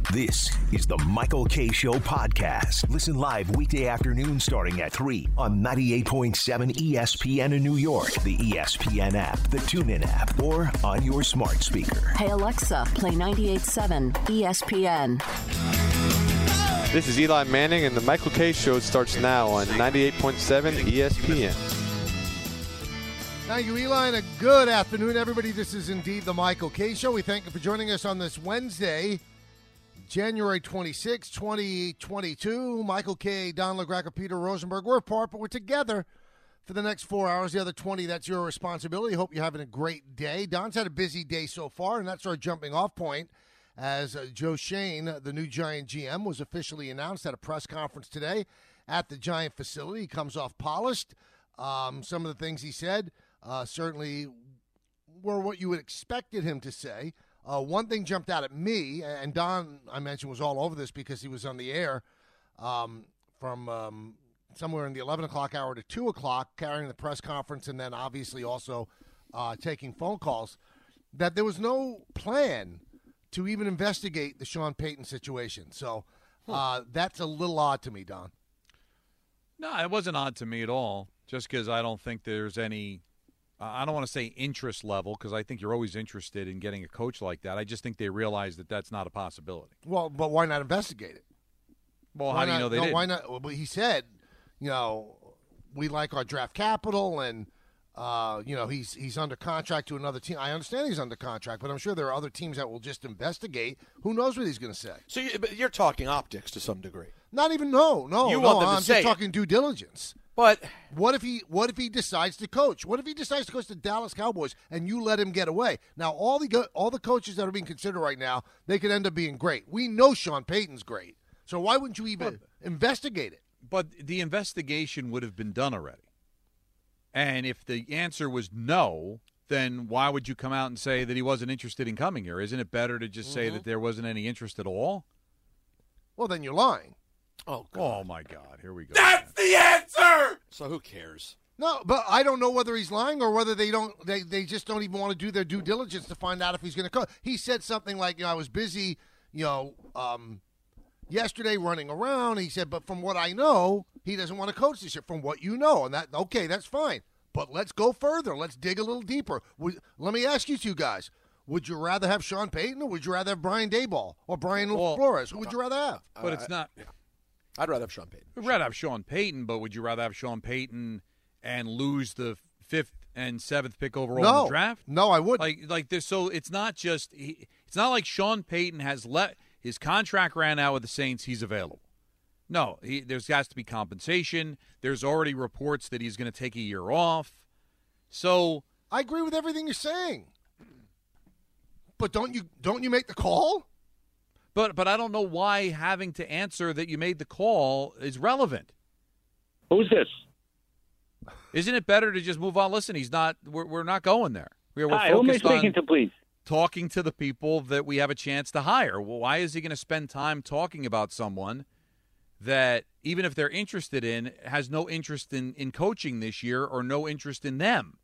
This is the Michael Kay Show podcast. Listen live weekday afternoon starting at 3 on 98.7 ESPN in New York, the ESPN app, the TuneIn app, or on your smart speaker. Hey Alexa, play 98.7 ESPN. This is Eli Manning, and the Michael Kay Show starts now on 98.7 ESPN. Thank you, Eli, and a good afternoon, everybody. This is indeed the Michael Kay Show. We thank you for joining us on this Wednesday, January 26, 2022. Michael Kay, Don LaGreca, Peter Rosenberg. We're apart, but we're together for the next 4 hours. The other 20, that's your responsibility. Hope you're having a great day. Don's had a busy day so far, and that's our jumping off point as Joe Schoen, the new Giant GM, was officially announced at a press conference today at the Giant facility. He comes off polished. Some of the things he said certainly were what you would expected him to say. One thing jumped out at me, and Don, I mentioned, was all over this because he was on the air from somewhere in the 11 o'clock hour to 2 o'clock, carrying the press conference and then obviously also taking phone calls, that there was no plan to even investigate the Sean Payton situation. So that's a little odd to me, Don. No, it wasn't odd to me at all, just because I don't think there's any I don't want to say interest level, because I think you're always interested in getting a coach like that. I just think they realize that that's not a possibility. Well, but why not investigate it? Well, how do you know they didn't? Why not? Well, he said, we like our draft capital, and he's under contract to another team. I understand he's under contract, but I'm sure there are other teams that will just investigate. Who knows what he's going to say? So you're talking optics to some degree. Not even no. You want them to I'm say just talking due diligence. But what if he decides to coach? What if he decides to coach the Dallas Cowboys and you let him get away? Now, all the coaches that are being considered right now, they could end up being great. We know Sean Payton's great. So why wouldn't you even investigate it? But the investigation would have been done already. And if the answer was no, then why would you come out and say that he wasn't interested in coming here? Isn't it better to just say that there wasn't any interest at all? Well, then you're lying. Oh, God. Oh, my God. Here we go. That's the answer! So who cares? No, but I don't know whether he's lying or whether they just don't even want to do their due diligence to find out if he's going to coach. He said something like, I was busy, yesterday running around. He said, but from what I know, he doesn't want to coach this year. From what you know, and that's fine. But let's go further. Let's dig a little deeper. Let me ask you two guys. Would you rather have Sean Payton or would you rather have Brian Daboll or Brian Flores? Who would you rather have? But it's not. Yeah. I'd rather have Sean Payton. We'd rather have Sean Payton, but would you rather have Sean Payton and lose the 5th and 7th pick overall in the draft? No, I wouldn't. Like this. So it's not just. It's not like Sean Payton has let his contract ran out with the Saints. He's available. No, there's got to be compensation. There's already reports that he's going to take a year off. So I agree with everything you're saying. But don't you make the call? But I don't know why having to answer that you made the call is relevant. Who's this? Isn't it better to just move on? Listen, he's not. We're not going there. We're Hi, who am I focused on speaking to, please? Talking to the people that we have a chance to hire. Well, why is he going to spend time talking about someone that, even if they're interested in, has no interest in coaching this year or no interest in them?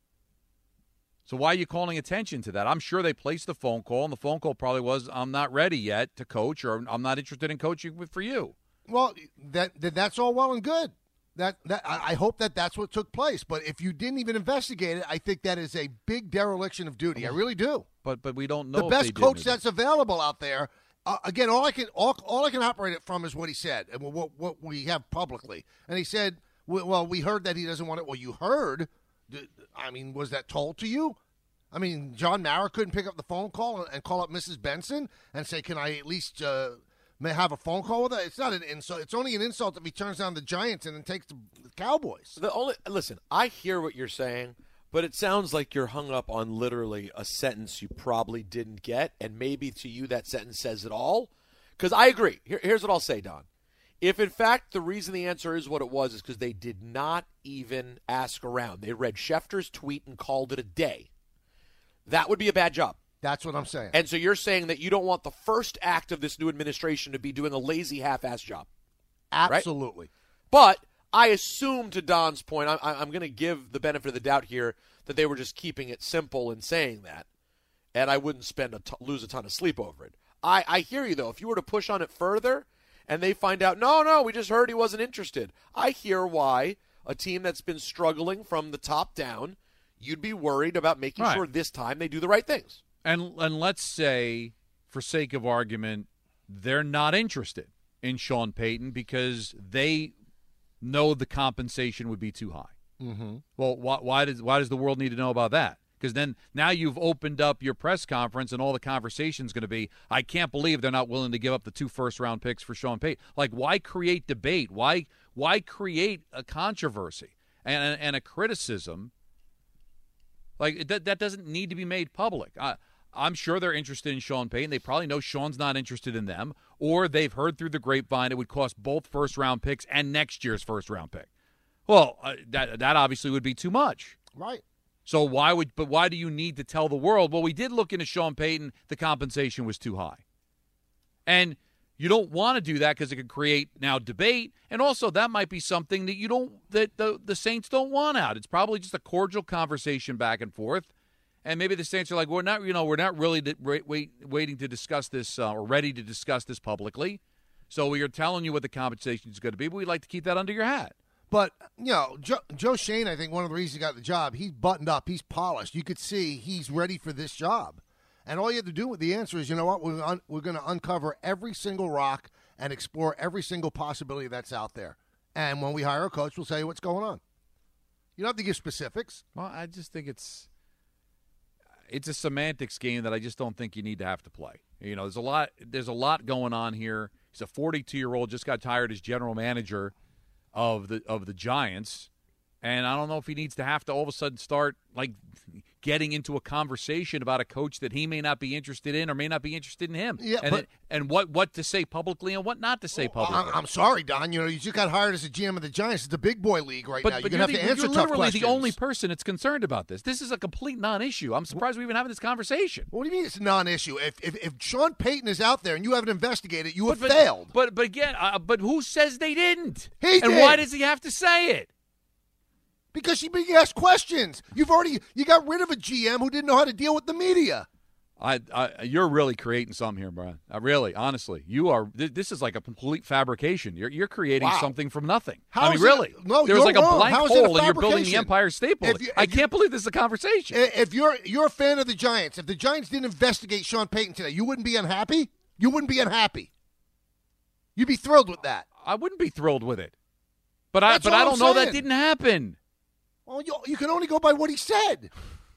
So why are you calling attention to that? I'm sure they placed the phone call, and the phone call probably was, I'm not ready yet to coach, or I'm not interested in coaching for you. Well, that's all well and good. I hope that's what took place. But if you didn't even investigate it, I think that is a big dereliction of duty. I really do. But we don't know the best coach that's available out there. Again, all I can operate it from is what he said and what we have publicly. And he said, "Well, we heard that he doesn't want it." Well, you heard. I mean, was that told to you? I mean, John Mara couldn't pick up the phone call and call up Mrs. Benson and say, "Can I at least have a phone call with her?" It's not an insult. It's only an insult if he turns down the Giants and then takes the Cowboys. Listen, I hear what you're saying, but it sounds like you're hung up on literally a sentence you probably didn't get, and maybe to you that sentence says it all. Because I agree. Here's what I'll say, Don. If, in fact, the reason the answer is what it was is because they did not even ask around, they read Schefter's tweet and called it a day, that would be a bad job. That's what I'm saying. And so you're saying that you don't want the first act of this new administration to be doing a lazy half-ass job. Absolutely. Right? But I assume, to Don's point, I'm going to give the benefit of the doubt here that they were just keeping it simple in saying that, and I wouldn't lose a ton of sleep over it. I hear you, though. If you were to push on it further and they find out, no, we just heard he wasn't interested, I hear why a team that's been struggling from the top down, you'd be worried about making sure this time they do the right things. And let's say, for sake of argument, they're not interested in Sean Payton because they know the compensation would be too high. Mm-hmm. Well, why does the world need to know about that? Because then now you've opened up your press conference and all the conversation's going to be, I can't believe they're not willing to give up the 2 first-round picks for Sean Payton. Like, why create debate? Why create a controversy and a criticism? Like, that doesn't need to be made public. I'm sure they're interested in Sean Payton. They probably know Sean's not interested in them, or they've heard through the grapevine it would cost both first-round picks and next year's first-round pick. Well, that obviously would be too much. Right. So why do you need to tell the world, well, we did look into Sean Payton, the compensation was too high. And you don't want to do that because it could create now debate, and also that might be something that the Saints don't want out. It's probably just a cordial conversation back and forth. And maybe the Saints are like, we're not really waiting to discuss this or ready to discuss this publicly. So we are telling you what the compensation is going to be, but we'd like to keep that under your hat. But, Joe Schoen, I think one of the reasons he got the job, he's buttoned up, he's polished. You could see he's ready for this job. And all you have to do with the answer is, you know what, we're going to uncover every single rock and explore every single possibility that's out there. And when we hire a coach, we'll tell you what's going on. You don't have to give specifics. Well, I just think it's a semantics game that I just don't think you need to have to play. There's a lot going on here. He's a 42-year-old, just got hired as general manager of the Giants, and I don't know if he needs to have to all of a sudden start like getting into a conversation about a coach that he may not be interested in or may not be interested in him. Yeah, and what to say publicly and what not to say publicly. I'm sorry, Don. You just got hired as a GM of the Giants. It's a big boy league right now. You're going to have to answer tough questions. You're literally the only person that's concerned about this. This is a complete non-issue. I'm surprised we're even having this conversation. What do you mean it's a non-issue? If Sean Payton is out there and you haven't investigated, you have failed. But again, but who says they didn't? He did. Why does he have to say it? Because she being asked questions. You got rid of a GM who didn't know how to deal with the media. You're really creating something here, Brian. Really, honestly, you are. This is like a complete fabrication. You're creating something from nothing. Really. There's like wrong. a blank hole, and you're building the Empire State Building. I can't believe this is a conversation. If you're a fan of the Giants, if the Giants didn't investigate Sean Payton today, you wouldn't be unhappy. You wouldn't be unhappy. You'd be thrilled with that. I wouldn't be thrilled with it. But I don't know that didn't happen. Well, you can only go by what he said.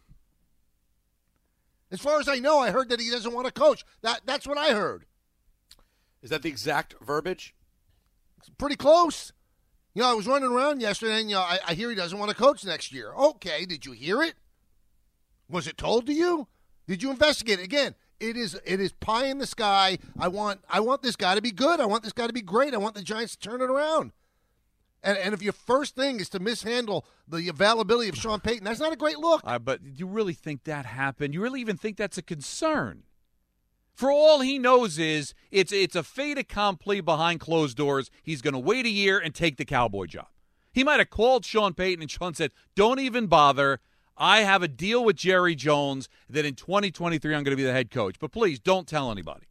As far as I know, I heard that he doesn't want to coach. That's what I heard. Is that the exact verbiage? It's pretty close. I was running around yesterday, and I hear he doesn't want to coach next year. Okay, did you hear it? Was it told to you? Did you investigate it? Again, it is pie in the sky. I want this guy to be good. I want this guy to be great. I want the Giants to turn it around. And if your first thing is to mishandle the availability of Sean Payton, that's not a great look. But do you really think that happened? You really even think that's a concern? For all he knows is it's a fait accompli behind closed doors. He's going to wait a year and take the Cowboy job. He might have called Sean Payton, and Sean said, don't even bother. I have a deal with Jerry Jones that in 2023 I'm going to be the head coach. But please don't tell anybody.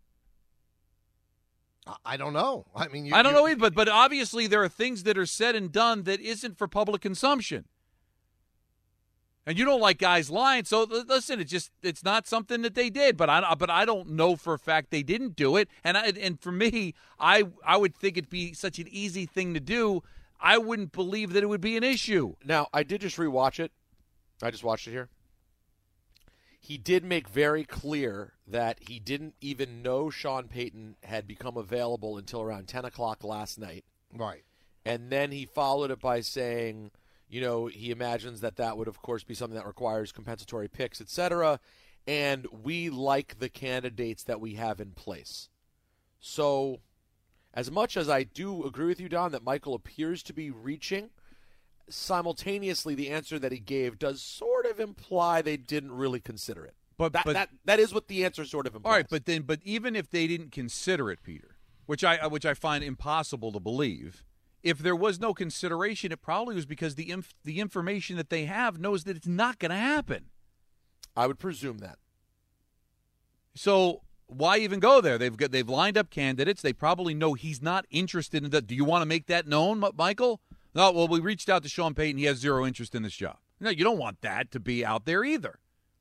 I don't know. I mean, I don't know either, but obviously there are things that are said and done that isn't for public consumption. And you don't like guys lying, so listen, it's not something that they did, but I don't know for a fact they didn't do it. And for me, I would think it'd be such an easy thing to do. I wouldn't believe that it would be an issue. Now, I did just rewatch it. I just watched it here. He did make very clear that he didn't even know Sean Payton had become available until around 10 o'clock last night. Right. And then he followed it by saying, he imagines that would, of course, be something that requires compensatory picks, etc. And we like the candidates that we have in place. So as much as I do agree with you, Don, that Michael appears to be reaching, simultaneously the answer that he gave does sort of imply they didn't really consider it. But that is what the answer sort of implies. All right, but even if they didn't consider it, Peter, which I find impossible to believe, if there was no consideration, it probably was because the information that they have knows that it's not going to happen. I would presume that. So why even go there? They've lined up candidates. They probably know he's not interested in that. Do you want to make that known, Michael? No, well, we reached out to Sean Payton. He has zero interest in this job. No, you don't want that to be out there either.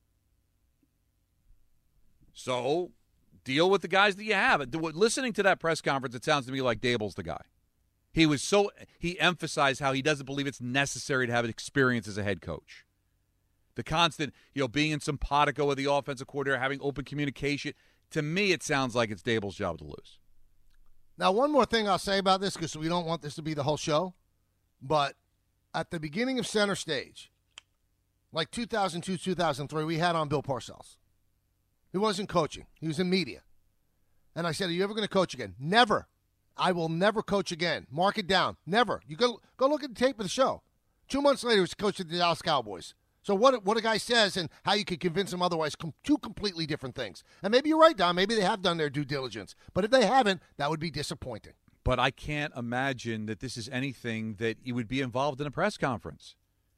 So deal with the guys that you have. Listening to that press conference, it sounds to me like Daboll's the guy. He emphasized how he doesn't believe it's necessary to have experience as a head coach. The constant, being in simpatico with the offensive coordinator, having open communication. To me, it sounds like it's Daboll's job to lose. Now, one more thing I'll say about this, because we don't want this to be the whole show, but at the beginning of Center Stage, like 2002, 2003, we had on Bill Parcells. He wasn't coaching. He was in media. And I said, are you ever going to coach again? Never. I will never coach again. Mark it down. Never. You go look at the tape of the show. 2 months later, he was coaching the Dallas Cowboys. So what a guy says and how you could convince him otherwise, two completely different things. And maybe you're right, Don. Maybe they have done their due diligence. But if they haven't, that would be disappointing. But I can't imagine that this is anything that he would be involved in a press conference.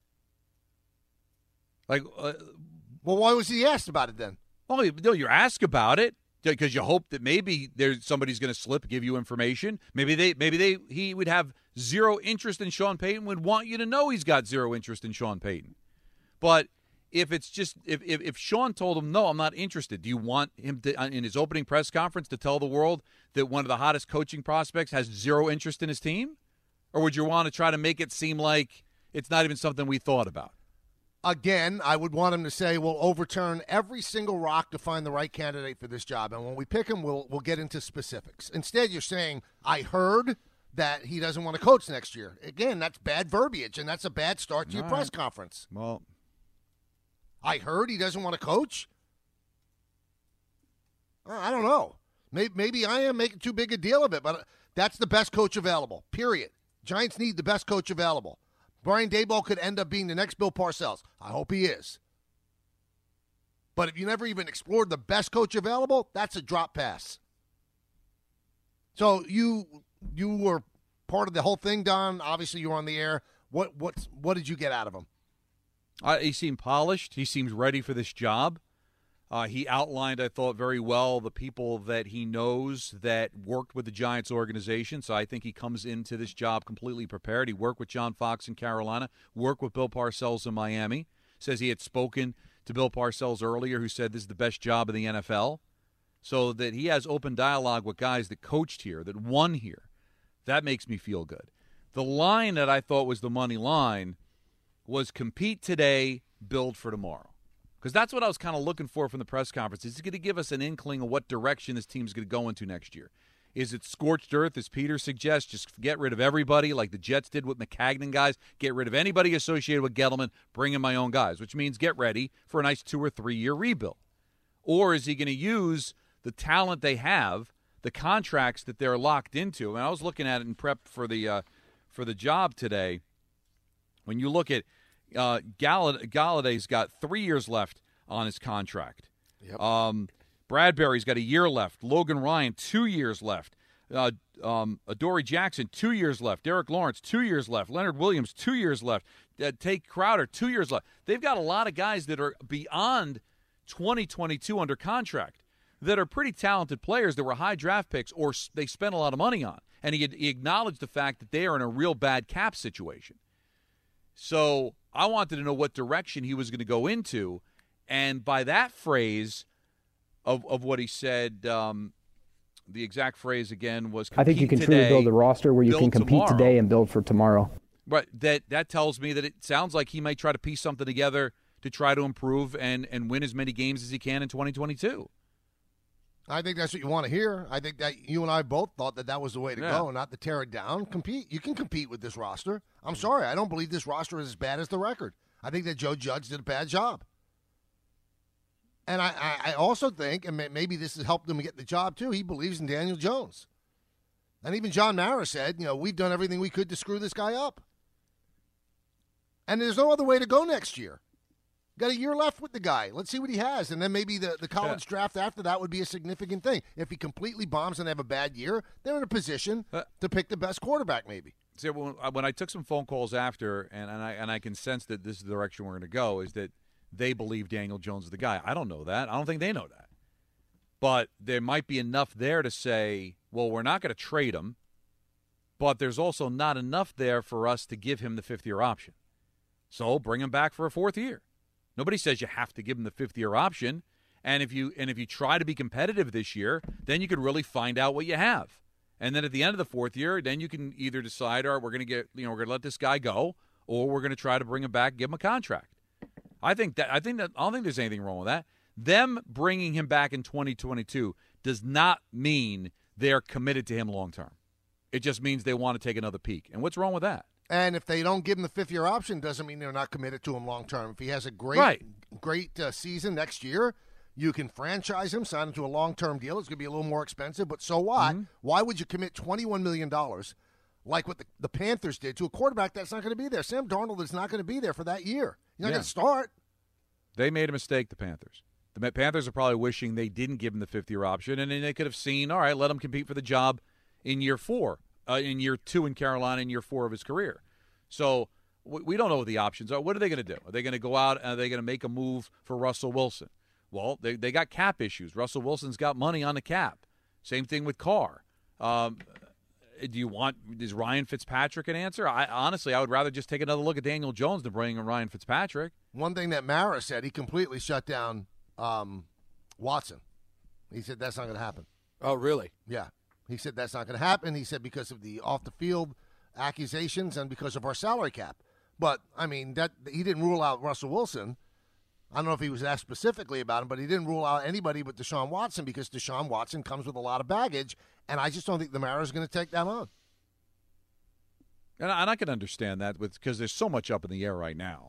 Well, why was he asked about it then? Well, no, you're asked about it because you hope that maybe somebody's going to slip, give you information. Maybe he would have zero interest in Sean Payton, would want you to know he's got zero interest in Sean Payton. But if it's just if Sean told him, no, I'm not interested, do you want him to, in his opening press conference, to tell the world that one of the hottest coaching prospects has zero interest in his team? Or would you want to try to make it seem like it's not even something we thought about? Again, I would want him to say, we'll overturn every single rock to find the right candidate for this job. And when we pick him, we'll get into specifics. Instead, you're saying, I heard that he doesn't want to coach next year. Again, that's bad verbiage, and that's a bad start to your press conference. Well, I heard he doesn't want to coach? I don't know. Maybe I am making too big a deal of it, but that's the best coach available, period. Giants need the best coach available. Brian Daboll could end up being the next Bill Parcells. I hope he is. But if you never even explored the best coach available, that's a drop pass. So you were part of the whole thing, Don. Obviously, you were on the air. What did you get out of him? He seemed polished. He seems ready for this job. He outlined, I thought, very well the people that he knows that worked with the Giants organization. So I think he comes into this job completely prepared. He worked with John Fox in Carolina, worked with Bill Parcells in Miami. Says he had spoken to Bill Parcells earlier, who said this is the best job in the NFL. So that he has open dialogue with guys that coached here, that won here. That makes me feel good. The line that I thought was the money line was compete today, build for tomorrow. Because that's what I was kind of looking for from the press conference. Is he going to give us an inkling of what direction this team's going to go into next year? Is it scorched earth, as Peter suggests, just get rid of everybody like the Jets did with McCagnon guys, get rid of anybody associated with Gettleman, bring in my own guys, which means get ready for a nice 2 or 3 year rebuild? Or is he going to use the talent they have, the contracts that they're locked into? And I was looking at it in prep for the job today. When you look at Galladay's got 3 years left on his contract. Yep. Bradbury's got a year left. Logan Ryan, 2 years left. Adoree Jackson, 2 years left. Derek Lawrence, 2 years left. Leonard Williams, 2 years left. Tate Crowder, 2 years left. They've got a lot of guys that are beyond 2022 under contract that are pretty talented players that were high draft picks or they spent a lot of money on. And he acknowledged the fact that they are in a real bad cap situation. So I wanted to know what direction he was going to go into. And by that phrase of what he said, the exact phrase again was, I think you can today, truly build a roster where you can compete tomorrow. Today and build for tomorrow. But that tells me that it sounds like he might try to piece something together to try to improve and win as many games as he can in 2022. I think that's what you want to hear. I think that you and I both thought that was the way to go, not to tear it down. Compete. You can compete with this roster. I'm sorry. I don't believe this roster is as bad as the record. I think that Joe Judge did a bad job. And I also think, and maybe this has helped him get the job too, he believes in Daniel Jones. And even John Mara said, we've done everything we could to screw this guy up. And there's no other way to go next year. Got a year left with the guy. Let's see what he has. And then maybe the college draft after that would be a significant thing. If he completely bombs and have a bad year, they're in a position to pick the best quarterback maybe. See, when I took some phone calls after, and I can sense that this is the direction we're going to go, is that they believe Daniel Jones is the guy. I don't know that. I don't think they know that. But there might be enough there to say, well, we're not going to trade him, but there's also not enough there for us to give him the fifth-year option. So bring him back for a fourth year. Nobody says you have to give him the fifth-year option. And if you try to be competitive this year, then you could really find out what you have. And then at the end of the fourth year, then you can either decide, all right, we're going to let this guy go, or we're going to try to bring him back, give him a contract. I don't think there's anything wrong with that. Them bringing him back in 2022 does not mean they're committed to him long term. It just means they want to take another peek. And what's wrong with that? And if they don't give him the fifth-year option, doesn't mean they're not committed to him long term. If he has a great season next year, you can franchise him, sign him to a long-term deal. It's going to be a little more expensive, but so what? Mm-hmm. Why would you commit $21 million like what the Panthers did to a quarterback that's not going to be there? Sam Darnold is not going to be there for that year. He's not going to start. They made a mistake, the Panthers. The Panthers are probably wishing they didn't give him the fifth-year option, and then they could have seen, all right, let him compete for the job in year 4, in year 2 in Carolina, in year 4 of his career. So we don't know what the options are. What are they going to do? Are they going to go out and are they going to make a move for Russell Wilson? Well, they got cap issues. Russell Wilson's got money on the cap. Same thing with Carr. Is Ryan Fitzpatrick an answer? Honestly, I would rather just take another look at Daniel Jones than bring in Ryan Fitzpatrick. One thing that Mara said, he completely shut down Watson. He said that's not going to happen. Oh, really? Yeah. He said that's not going to happen. He said because of the off-the-field accusations and because of our salary cap. But, I mean, that he didn't rule out Russell Wilson. I don't know if he was asked specifically about him, but he didn't rule out anybody but Deshaun Watson because Deshaun Watson comes with a lot of baggage, and I just don't think the Mara is going to take that on. And I can understand that because there's so much up in the air right now.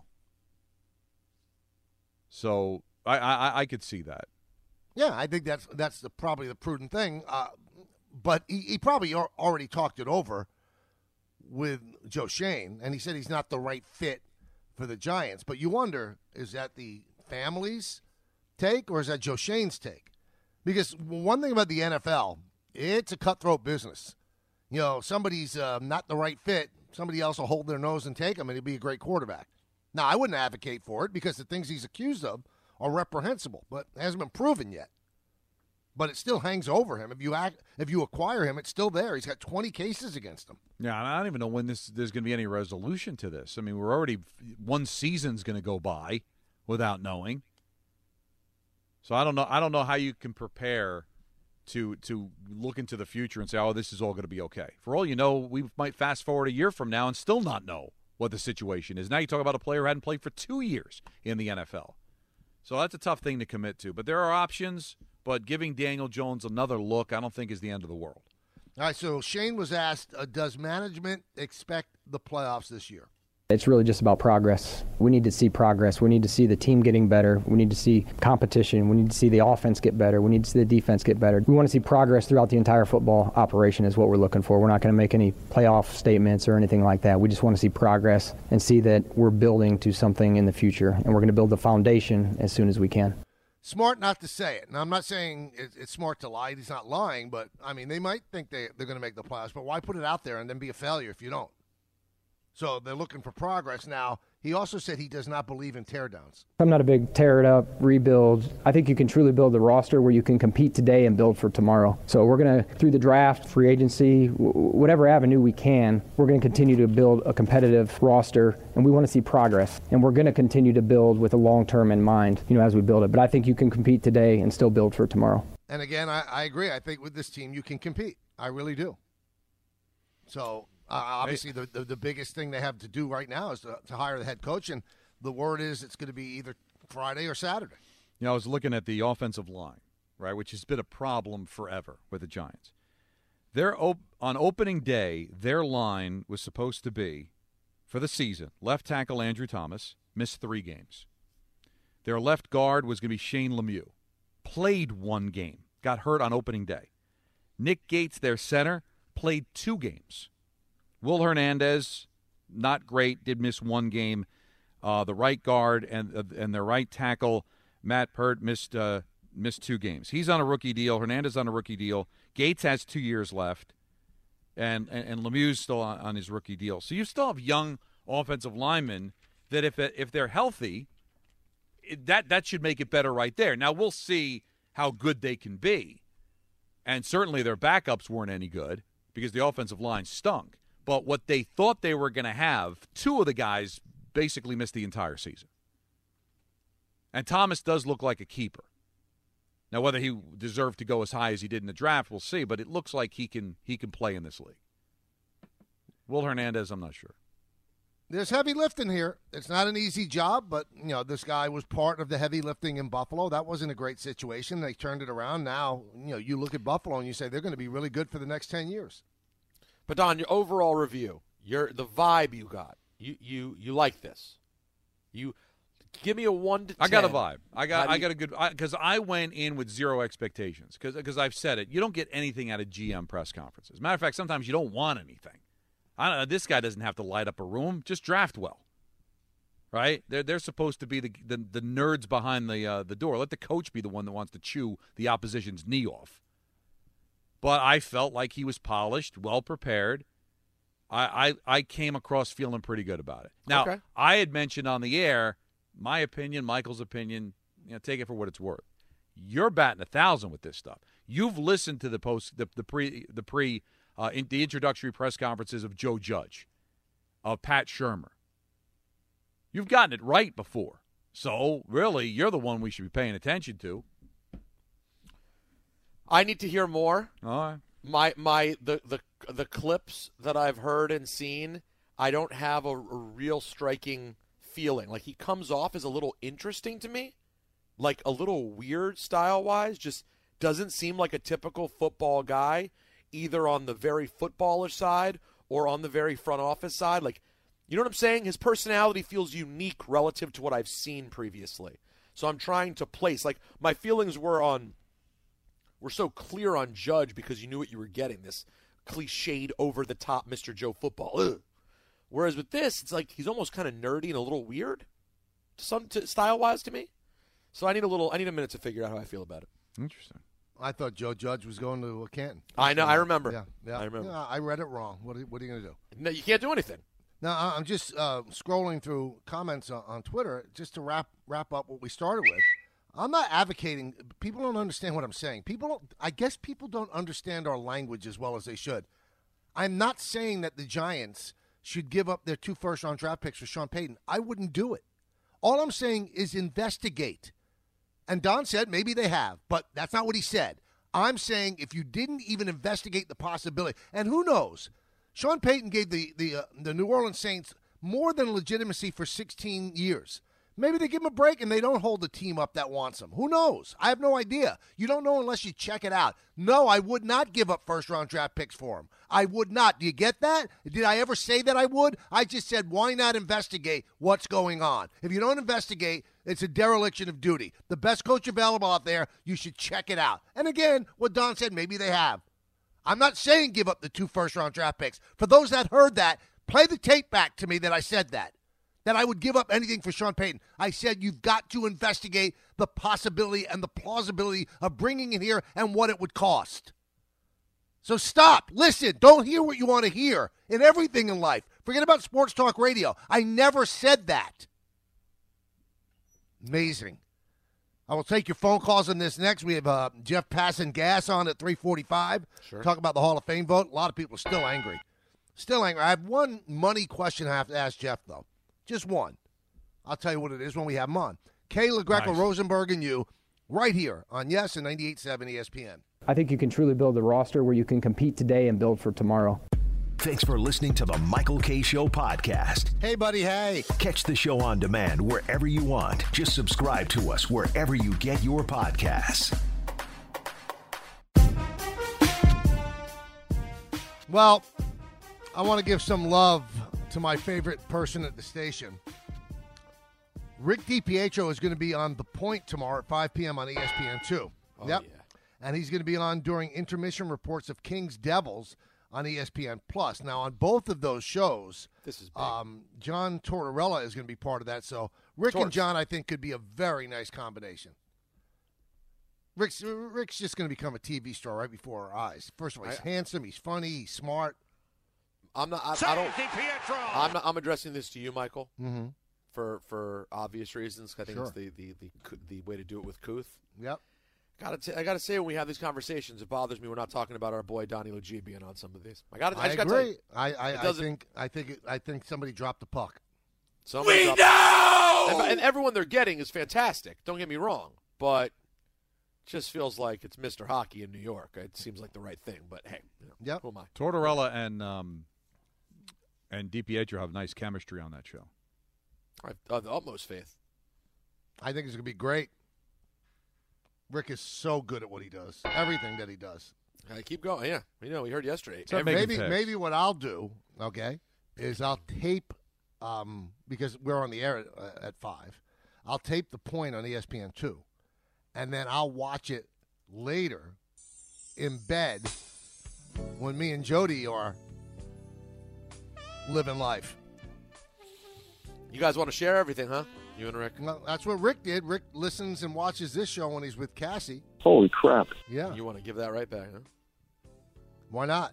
So I could see that. Yeah, I think that's probably the prudent thing. But he probably already talked it over with Joe Schoen, and he said he's not the right fit for the Giants. But you wonder, is that the family's take or is that Joe Schoen's take? Because one thing about the NFL, it's a cutthroat business. You know, somebody's not the right fit, somebody else will hold their nose and take him, and he'll be a great quarterback. Now, I wouldn't advocate for it because the things he's accused of are reprehensible, but it hasn't been proven yet. But it still hangs over him. If you acquire him, it's still there. He's got 20 cases against him. Yeah, and I don't even know when there's going to be any resolution to this. I mean, we're already one season's going to go by without knowing. So I don't know how you can prepare to look into the future and say, oh, this is all going to be okay. For all you know, we might fast forward a year from now and still not know what the situation is. Now you talk about a player who hadn't played for 2 years in the NFL. So that's a tough thing to commit to. But there are options. But giving Daniel Jones another look, I don't think is the end of the world. All right, so Shane was asked, does management expect the playoffs this year? It's really just about progress. We need to see progress. We need to see the team getting better. We need to see competition. We need to see the offense get better. We need to see the defense get better. We want to see progress throughout the entire football operation is what we're looking for. We're not going to make any playoff statements or anything like that. We just want to see progress and see that we're building to something in the future, and we're going to build the foundation as soon as we can. Smart not to say it. Now, I'm not saying it's smart to lie. He's not lying, but, I mean, they might think they're going to make the playoffs, but why put it out there and then be a failure if you don't? So they're looking for progress. Now, he also said he does not believe in teardowns. I'm not a big tear it up, rebuild. I think you can truly build a roster where you can compete today and build for tomorrow. So we're going to, through the draft, free agency, whatever avenue we can, we're going to continue to build a competitive roster, and we want to see progress. And we're going to continue to build with a long term in mind, as we build it. But I think you can compete today and still build for tomorrow. And again, I agree. I think with this team you can compete. I really do. So obviously the biggest thing they have to do right now is to hire the head coach, and the word is it's going to be either Friday or Saturday. I was looking at the offensive line, right, which has been a problem forever with the Giants. On opening day, their line was supposed to be, for the season, left tackle Andrew Thomas, missed 3 games. Their left guard was going to be Shane Lemieux, played 1 game, got hurt on opening day. Nick Gates, their center, played 2 games. Will Hernandez, not great, did miss 1 game. The right guard and their right tackle, Matt Pert, missed 2 games. He's on a rookie deal. Hernandez on a rookie deal. Gates has 2 years left, and Lemieux's still on his rookie deal. So you still have young offensive linemen that if they're healthy, that should make it better right there. Now we'll see how good they can be. And certainly their backups weren't any good because the offensive line stunk. But what they thought they were going to have, two of the guys basically missed the entire season. And Thomas does look like a keeper. Now, whether he deserved to go as high as he did in the draft, we'll see. But it looks like he can play in this league. Will Hernandez, I'm not sure. There's heavy lifting here. It's not an easy job, but, this guy was part of the heavy lifting in Buffalo. That wasn't a great situation. They turned it around. Now, you look at Buffalo and you say they're going to be really good for the next 10 years. But, Don, your overall review, the vibe you got, you like this. You give me a 1 to 10. I got a vibe. I got a good – because I went in with zero expectations because I've said it. You don't get anything out of GM press conferences. Matter of fact, sometimes you don't want anything. I don't know. This guy doesn't have to light up a room. Just draft well, right? They're supposed to be the nerds behind the door. Let the coach be the one that wants to chew the opposition's knee off. But I felt like he was polished, well prepared. I came across feeling pretty good about it. Now, okay. I had mentioned on the air my opinion, Michael's opinion. Take it for what it's worth. You're batting 1,000 with this stuff. You've listened to the introductory press conferences of Joe Judge, of Pat Shurmur. You've gotten it right before. So, really, you're the one we should be paying attention to. I need to hear more. All right. The clips that I've heard and seen, I don't have a real striking feeling. Like, he comes off as a little interesting to me, like a little weird style-wise, just doesn't seem like a typical football guy, either on the very footballer side or on the very front office side. Like, you know what I'm saying? His personality feels unique relative to what I've seen previously. So I'm trying to place, like, my feelings were so clear on Judge because you knew what you were getting, this cliched over-the-top Mr. Joe Football. Ugh. Whereas with this, it's like he's almost kind of nerdy and a little weird, style-wise to me. So I need a minute to figure out how I feel about it. Interesting. I thought Joe Judge was going to Canton. I know. I remember. Yeah. I remember. Yeah, I read it wrong. What are you going to do? No, you can't do anything. Now, I'm just scrolling through comments on Twitter just to wrap up what we started with. I'm not advocating. People don't understand what I'm saying. I guess people don't understand our language as well as they should. I'm not saying that the Giants should give up their 2 first-round draft picks for Sean Payton. I wouldn't do it. All I'm saying is investigate. And Don said maybe they have, but that's not what he said. I'm saying if you didn't even investigate the possibility, and who knows, Sean Payton gave the New Orleans Saints more than legitimacy for 16 years. Maybe they give him a break and they don't hold the team up that wants him. Who knows? I have no idea. You don't know unless you check it out. No, I would not give up first-round draft picks for him. I would not. Do you get that? Did I ever say that I would? I just said, why not investigate what's going on? If you don't investigate, it's a dereliction of duty. The best coach available out there, you should check it out. And again, what Don said, maybe they have. I'm not saying give up the 2 first-round draft picks. For those that heard that, play the tape back to me that I said that I would give up anything for Sean Payton. I said you've got to investigate the possibility and the plausibility of bringing it here and what it would cost. So stop. Listen. Don't hear what you want to hear in everything in life. Forget about sports talk radio. I never said that. Amazing. I will take your phone calls on this next. We have Jeff Passing Gas on at 3:45. Sure. Talk about the Hall of Fame vote. A lot of people are still angry. I have one money question I have to ask Jeff, though. Just one. I'll tell you what it is when we have him on. Kayla Greco, Nice. Rosenberg, and you, right here on Yes and 98.7 ESPN. I think you can truly build a roster where you can compete today and build for tomorrow. Thanks for listening to the Michael K. Show podcast. Hey, buddy, hey. Catch the show on demand wherever you want. Just subscribe to us wherever you get your podcasts. Well, I want to give some love to my favorite person at the station. Rick DiPietro is going to be on The Point tomorrow at 5 p.m. on ESPN2. Oh, yep. yeah. And he's going to be on during intermission reports of Kings Devils on ESPN+. Now, on both of those shows, This is big. John Tortorella is going to be part of that. So Rick and John, I think, could be a very nice combination. Rick's just going to become a TV star right before our eyes. First of all, he's handsome, he's funny, he's smart. I'm addressing this to you, Michael, for obvious reasons. I think Sure. it's the way to do it with Kuth. Yep. I gotta say, when we have these conversations, it bothers me we're not talking about our boy Donnie Lugie being on some of these. I agree. I think somebody dropped the puck. We know! And everyone they're getting is fantastic. Don't get me wrong. But it just feels like it's Mr. Hockey in New York. It seems like the right thing. But, hey, who am I? Tortorella and DiPietro have nice chemistry on that show. I have the utmost faith. I think it's going to be great. Rick is so good at what he does. Everything that he does. Keep going. Yeah. We heard yesterday. So maybe what I'll do, is I'll tape because we're on the air at 5. I'll tape the point on ESPN2, and then I'll watch it later in bed when me and Jody are living life. You guys want to share everything, huh? You and Rick? Well, that's what Rick did. Rick listens and watches this show when he's with Cassie. Holy crap. Yeah. You want to give that right back, huh? Why not?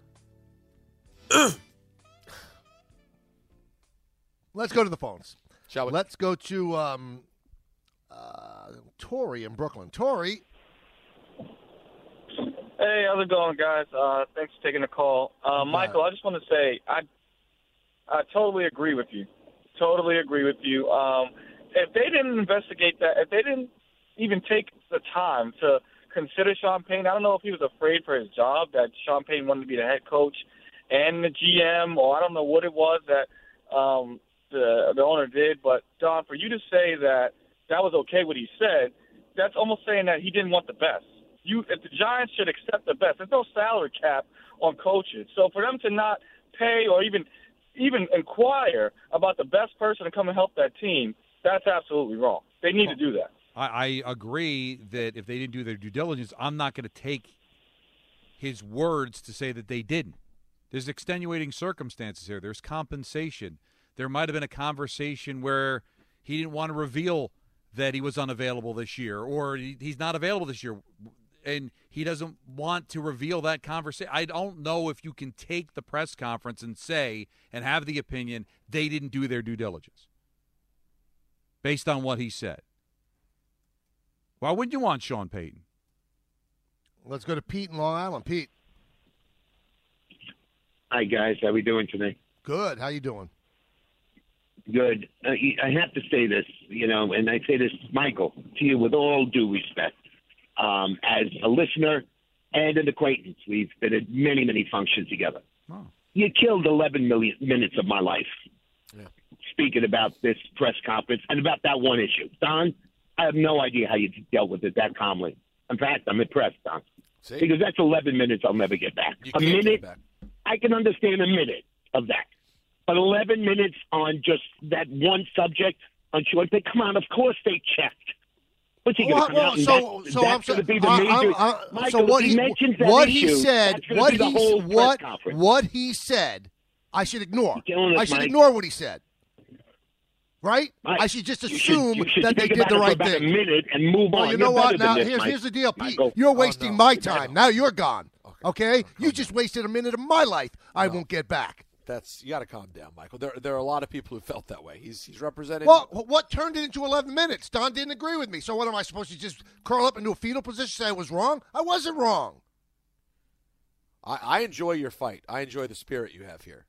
Let's go to the phones. Shall we? Let's go to Tori in Brooklyn. Tori. Hey, how's it going, guys? Thanks for taking the call. Michael, I just want to say I totally agree with you. Totally agree with you. If they didn't investigate that, if they didn't even take the time to consider Sean Payton, I don't know if he was afraid for his job, that Sean Payton wanted to be the head coach and the GM, or I don't know what it was that the owner did. But, Don, for you to say that was okay what he said, that's almost saying that he didn't want the best. If the Giants should accept the best. There's no salary cap on coaches. So for them to not pay or even inquire about the best person to come and help that team, that's absolutely wrong. They need to do that. I agree that if they didn't do their due diligence, I'm not going to take his words to say that they didn't. There's extenuating circumstances here. There's compensation. There might have been a conversation where he didn't want to reveal that he was unavailable this year, or he's not available this year, and he doesn't want to reveal that conversation. I don't know if you can take the press conference and say and have the opinion they didn't do their due diligence based on what he said. Why wouldn't you want Sean Payton? Let's go to Pete in Long Island. Pete. Hi, guys. How we doing today? Good. How you doing? Good. I have to say this, and I say this, Michael, to you with all due respect. As a listener and an acquaintance, we've been at many, many functions together. Oh. You killed 11 minutes of my life. Yeah. Speaking about this press conference and about that one issue. Don, I have no idea how you dealt with it that calmly. In fact, I'm impressed, Don. See? Because that's 11 minutes I'll never get back. You A can't get minute, it back. I can understand a minute of that. But 11 minutes on just that one subject on Sean Payton, come on, of course they checked. What's he going to come out and that's going to be the major? Michael, so what he mentions that what issue, he said, that's going to be the whole press conference. What he said, I should ignore. I should Mike. ignore what he said. Right? I should just assume that they did the right thing. thing. A minute and move on. Well, you know what? Now here's the deal, Pete. Michael. You're wasting my time. Now you're gone. Okay? You down. just wasted a minute of my life. I won't get back. You got to calm down, Michael. There are a lot of people who felt that way. He's representing. Well, what turned it into 11 minutes? Don didn't agree with me. So what am I supposed to just curl up into a fetal position, say I was wrong? I wasn't wrong. I enjoy your fight. I enjoy the spirit you have here.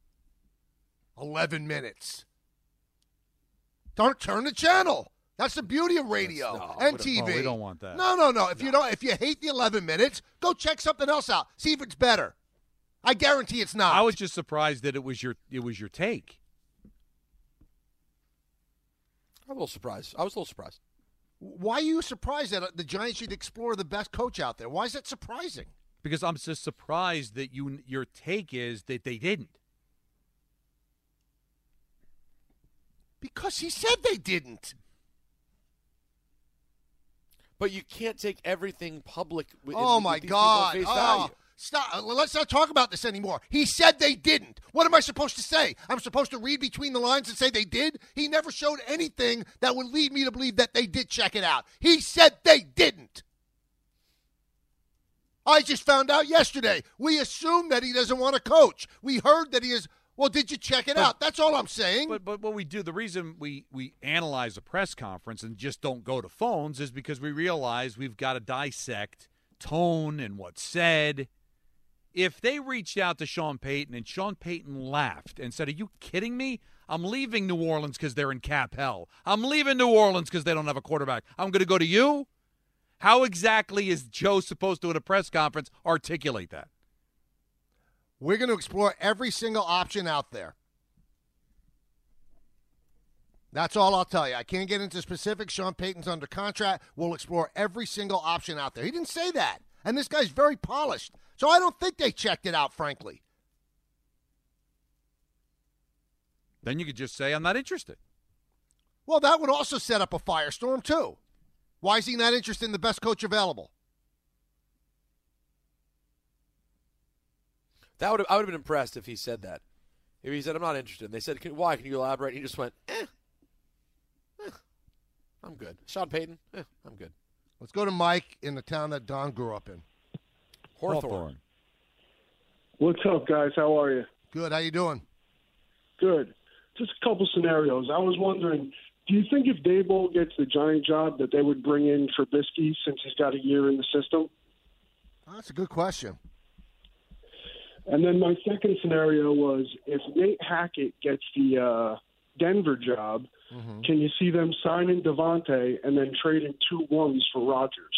11 minutes. Don't turn the channel. That's the beauty of radio and TV. Oh, we don't want that. No. If you hate the 11 minutes, go check something else out. See if it's better. I guarantee it's not. I was just surprised that it was your take. I was a little surprised. Why are you surprised that the Giants should explore the best coach out there? Why is that surprising? Because I'm just surprised that your take is that they didn't. Because he said they didn't. But you can't take everything public. Oh, my God. Face value. Stop. Let's not talk about this anymore. He said they didn't. What am I supposed to say? I'm supposed to read between the lines and say they did? He never showed anything that would lead me to believe that they did check it out. He said they didn't. I just found out yesterday. We assume that he doesn't want to coach. We heard that he is, Well, did you check it out? That's all I'm saying. But what we do, the reason we analyze a press conference and just don't go to phones is because we realize we've got to dissect tone and what's said. If they reached out to Sean Payton and Sean Payton laughed and said, "Are you kidding me? I'm leaving New Orleans because they're in cap hell. I'm leaving New Orleans because they don't have a quarterback. I'm going to go to you." How exactly is Joe supposed to, at a press conference, articulate that? We're going to explore every single option out there. That's all I'll tell you. I can't get into specifics. Sean Payton's under contract. We'll explore every single option out there. He didn't say that. And this guy's very polished. So I don't think they checked it out, frankly. Then you could just say, "I'm not interested." Well, that would also set up a firestorm, too. Why is he not interested in the best coach available? I would have been impressed if he said that. If he said, "I'm not interested," and they said, "Why? Can you elaborate?" And he just went, I'm good. Sean Payton, I'm good. Let's go to Mike in the town that Don grew up in. Hawthorne. What's up, guys? How are you? Good. How you doing? Good. Just a couple scenarios. I was wondering, do you think if Daboll gets the Giant job that they would bring in Trubisky since he's got a year in the system? Oh, that's a good question. And then my second scenario was, if Nate Hackett gets the Denver job, can you see them signing Devontae and then trading 2 ones for Rodgers?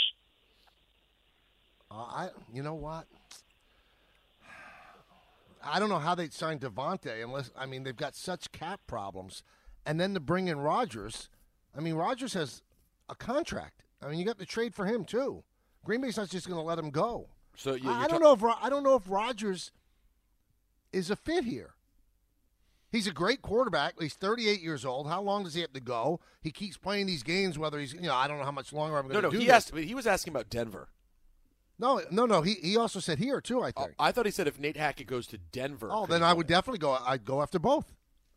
You know what? I don't know how they'd sign Devontae unless, they've got such cap problems. And then to bring in Rodgers, Rodgers has a contract. You got to trade for him too. Green Bay's not just going to let him go. So I don't know if Rodgers is a fit here. He's a great quarterback. He's 38 years old. How long does he have to go? He keeps playing these games, whether he's, I don't know how much longer I'm going to do this. He was asking about Denver. No. He also said here, too, I think. I thought he said if Nate Hackett goes to Denver. Oh, then I would definitely go. I'd go after both.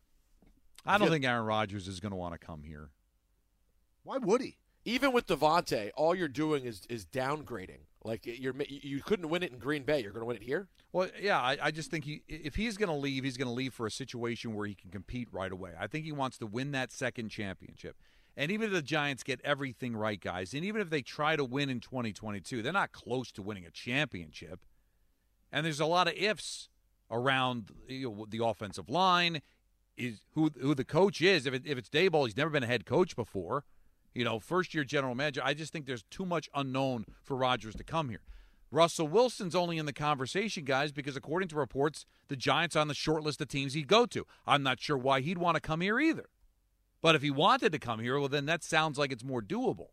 I don't think Aaron Rodgers is going to want to come here. Why would he? Even with Devontae, all you're doing is downgrading. Like, you couldn't win it in Green Bay. You're going to win it here? Well, yeah, I just think if he's going to leave, he's going to leave for a situation where he can compete right away. I think he wants to win that second championship. And even if the Giants get everything right, guys, and even if they try to win in 2022, they're not close to winning a championship. And there's a lot of ifs around the offensive line, is who the coach is. If it's Daboll, he's never been a head coach before. First-year general manager. I just think there's too much unknown for Rodgers to come here. Russell Wilson's only in the conversation, guys, because according to reports, the Giants are on the short list of teams he'd go to. I'm not sure why he'd want to come here either. But if he wanted to come here, well, then that sounds like it's more doable.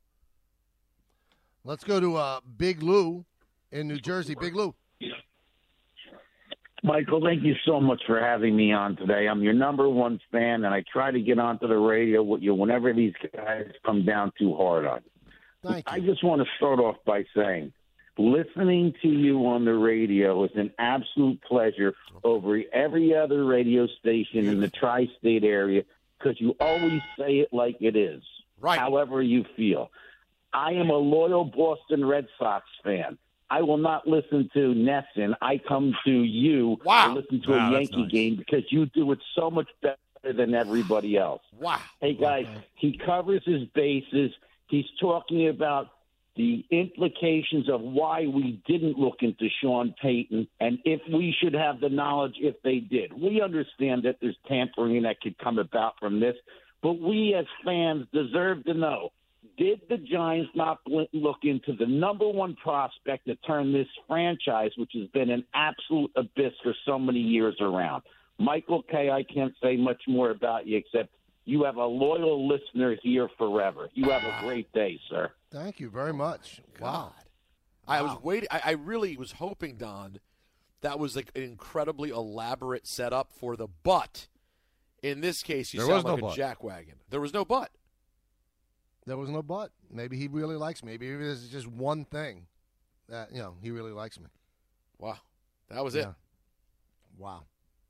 Let's go to Big Lou in New Jersey. Big Lou. Michael, thank you so much for having me on today. I'm your number one fan, and I try to get onto the radio with you whenever these guys come down too hard on you. Thank you. I just want to start off by saying, listening to you on the radio is an absolute pleasure over every other radio station in the tri-state area because you always say it like it is, right? However you feel. I am a loyal Boston Red Sox fan. I will not listen to Nesson. I come to you to listen to a Yankee game because you do it so much better than everybody else. Wow. Hey, guys, he covers his bases. He's talking about the implications of why we didn't look into Sean Payton and if we should have the knowledge if they did. We understand that there's tampering that could come about from this, but we as fans deserve to know. Did the Giants not look into the number one prospect to turn this franchise, which has been an absolute abyss for so many years around? Michael K., I can't say much more about you except you have a loyal listener here forever. You have a great day, sir. Thank you very much. Wow. I was waiting. I really was hoping, Don, that was like an incredibly elaborate setup for the but. In this case, you sound like a jackwagon. There was no but. There was no but. Maybe he really likes me. Maybe this is just one thing that, he really likes me. Wow. That was it. Wow.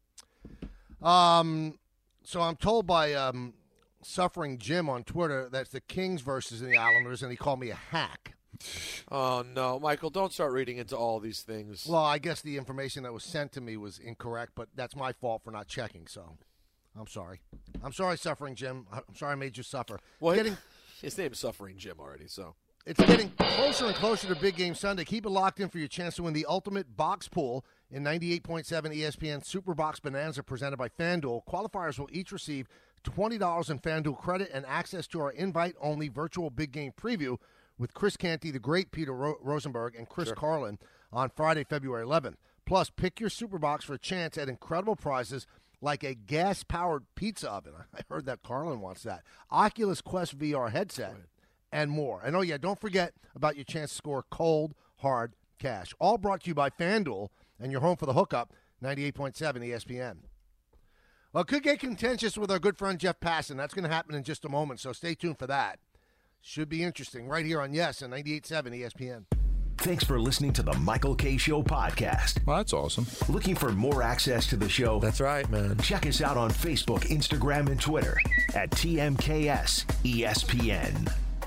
So I'm told by Suffering Jim on Twitter that's the Kings versus the Islanders, and he called me a hack. Oh, no. Michael, don't start reading into all these things. Well, I guess the information that was sent to me was incorrect, but that's my fault for not checking, so I'm sorry. I'm sorry, Suffering Jim. I'm sorry I made you suffer. Well, his name's Suffering Jim already, so. It's getting closer and closer to Big Game Sunday. Keep it locked in for your chance to win the ultimate box pool in 98.7 ESPN Super Box Bonanza presented by FanDuel. Qualifiers will each receive $20 in FanDuel credit and access to our invite-only virtual Big Game preview with Chris Canty, the great Peter Rosenberg, and Chris Carlin on Friday, February 11th. Plus, pick your Super Box for a chance at incredible prizes like a gas-powered pizza oven. I heard that Carlin wants that. Oculus Quest VR headset. Right. And more. And, don't forget about your chance to score cold, hard cash. All brought to you by FanDuel and your home for the hookup, 98.7 ESPN. Well, it could get contentious with our good friend Jeff Passan. That's going to happen in just a moment, so stay tuned for that. Should be interesting right here on Yes and 98.7 ESPN. Thanks for listening to the Michael K. Show podcast. Well, that's awesome. Looking for more access to the show? That's right, man. Check us out on Facebook, Instagram, and Twitter at TMKS ESPN.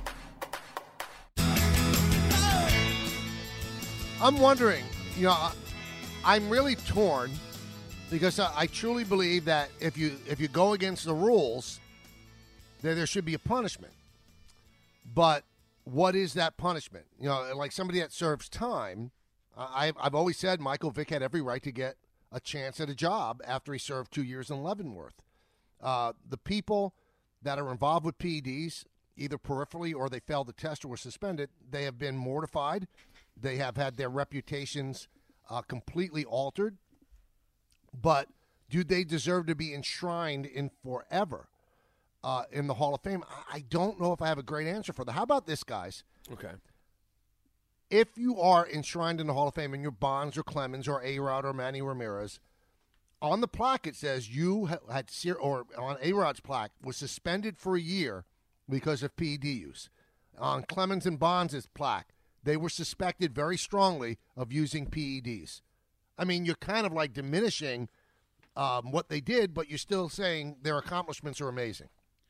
I'm wondering, I'm really torn because I truly believe that if you go against the rules, there should be a punishment. But what is that punishment? Like somebody that serves time, I've always said Michael Vick had every right to get a chance at a job after he served 2 years in Leavenworth. The people that are involved with PEDs, either peripherally or they failed the test or were suspended, they have been mortified. They have had their reputations completely altered. But do they deserve to be enshrined in forever in the Hall of Fame? I don't know if I have a great answer for that. How about this, guys? Okay. If you are enshrined in the Hall of Fame and you're Bonds or Clemens or A-Rod or Manny Ramirez, on the plaque it says you had, or on A-Rod's plaque, was suspended for a year because of PED use. On Clemens and Bonds' plaque, they were suspected very strongly of using PEDs. I mean, you're kind of like diminishing what they did, but you're still saying their accomplishments are amazing.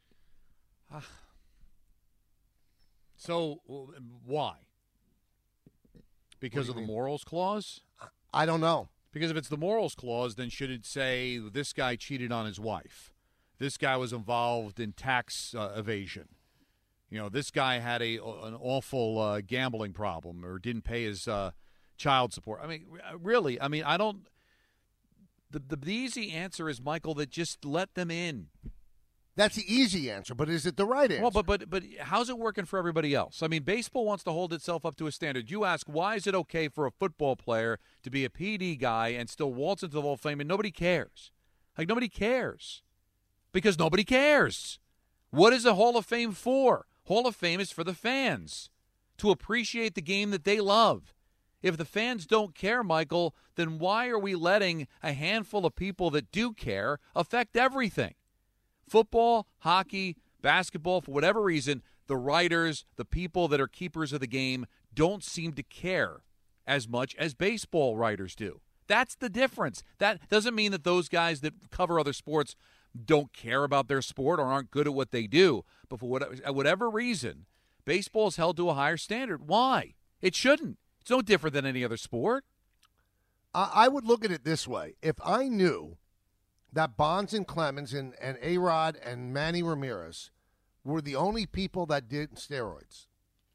So, why? Because of the morals clause? I don't know. Because if it's the morals clause, then should it say this guy cheated on his wife? This guy was involved in tax evasion. This guy had an awful gambling problem or didn't pay his child support. I mean, really, I don't – the easy answer is, Michael, that just let them in. That's the easy answer, but is it the right answer? Well, but how's it working for everybody else? I mean, baseball wants to hold itself up to a standard. You ask, why is it okay for a football player to be a PD guy and still waltz into the Hall of Fame and nobody cares? Like, nobody cares. Because nobody cares. What is the Hall of Fame for? Hall of Fame is for the fans, to appreciate the game that they love. If the fans don't care, Michael, then why are we letting a handful of people that do care affect everything? Football, hockey, basketball, for whatever reason, the writers, the people that are keepers of the game don't seem to care as much as baseball writers do. That's the difference. That doesn't mean that those guys that cover other sports don't care about their sport or aren't good at what they do. But for whatever reason, baseball is held to a higher standard. Why? It shouldn't. It's no different than any other sport. I would look at it this way. If I knew that Bonds and Clemens and A-Rod and Manny Ramirez were the only people that did steroids,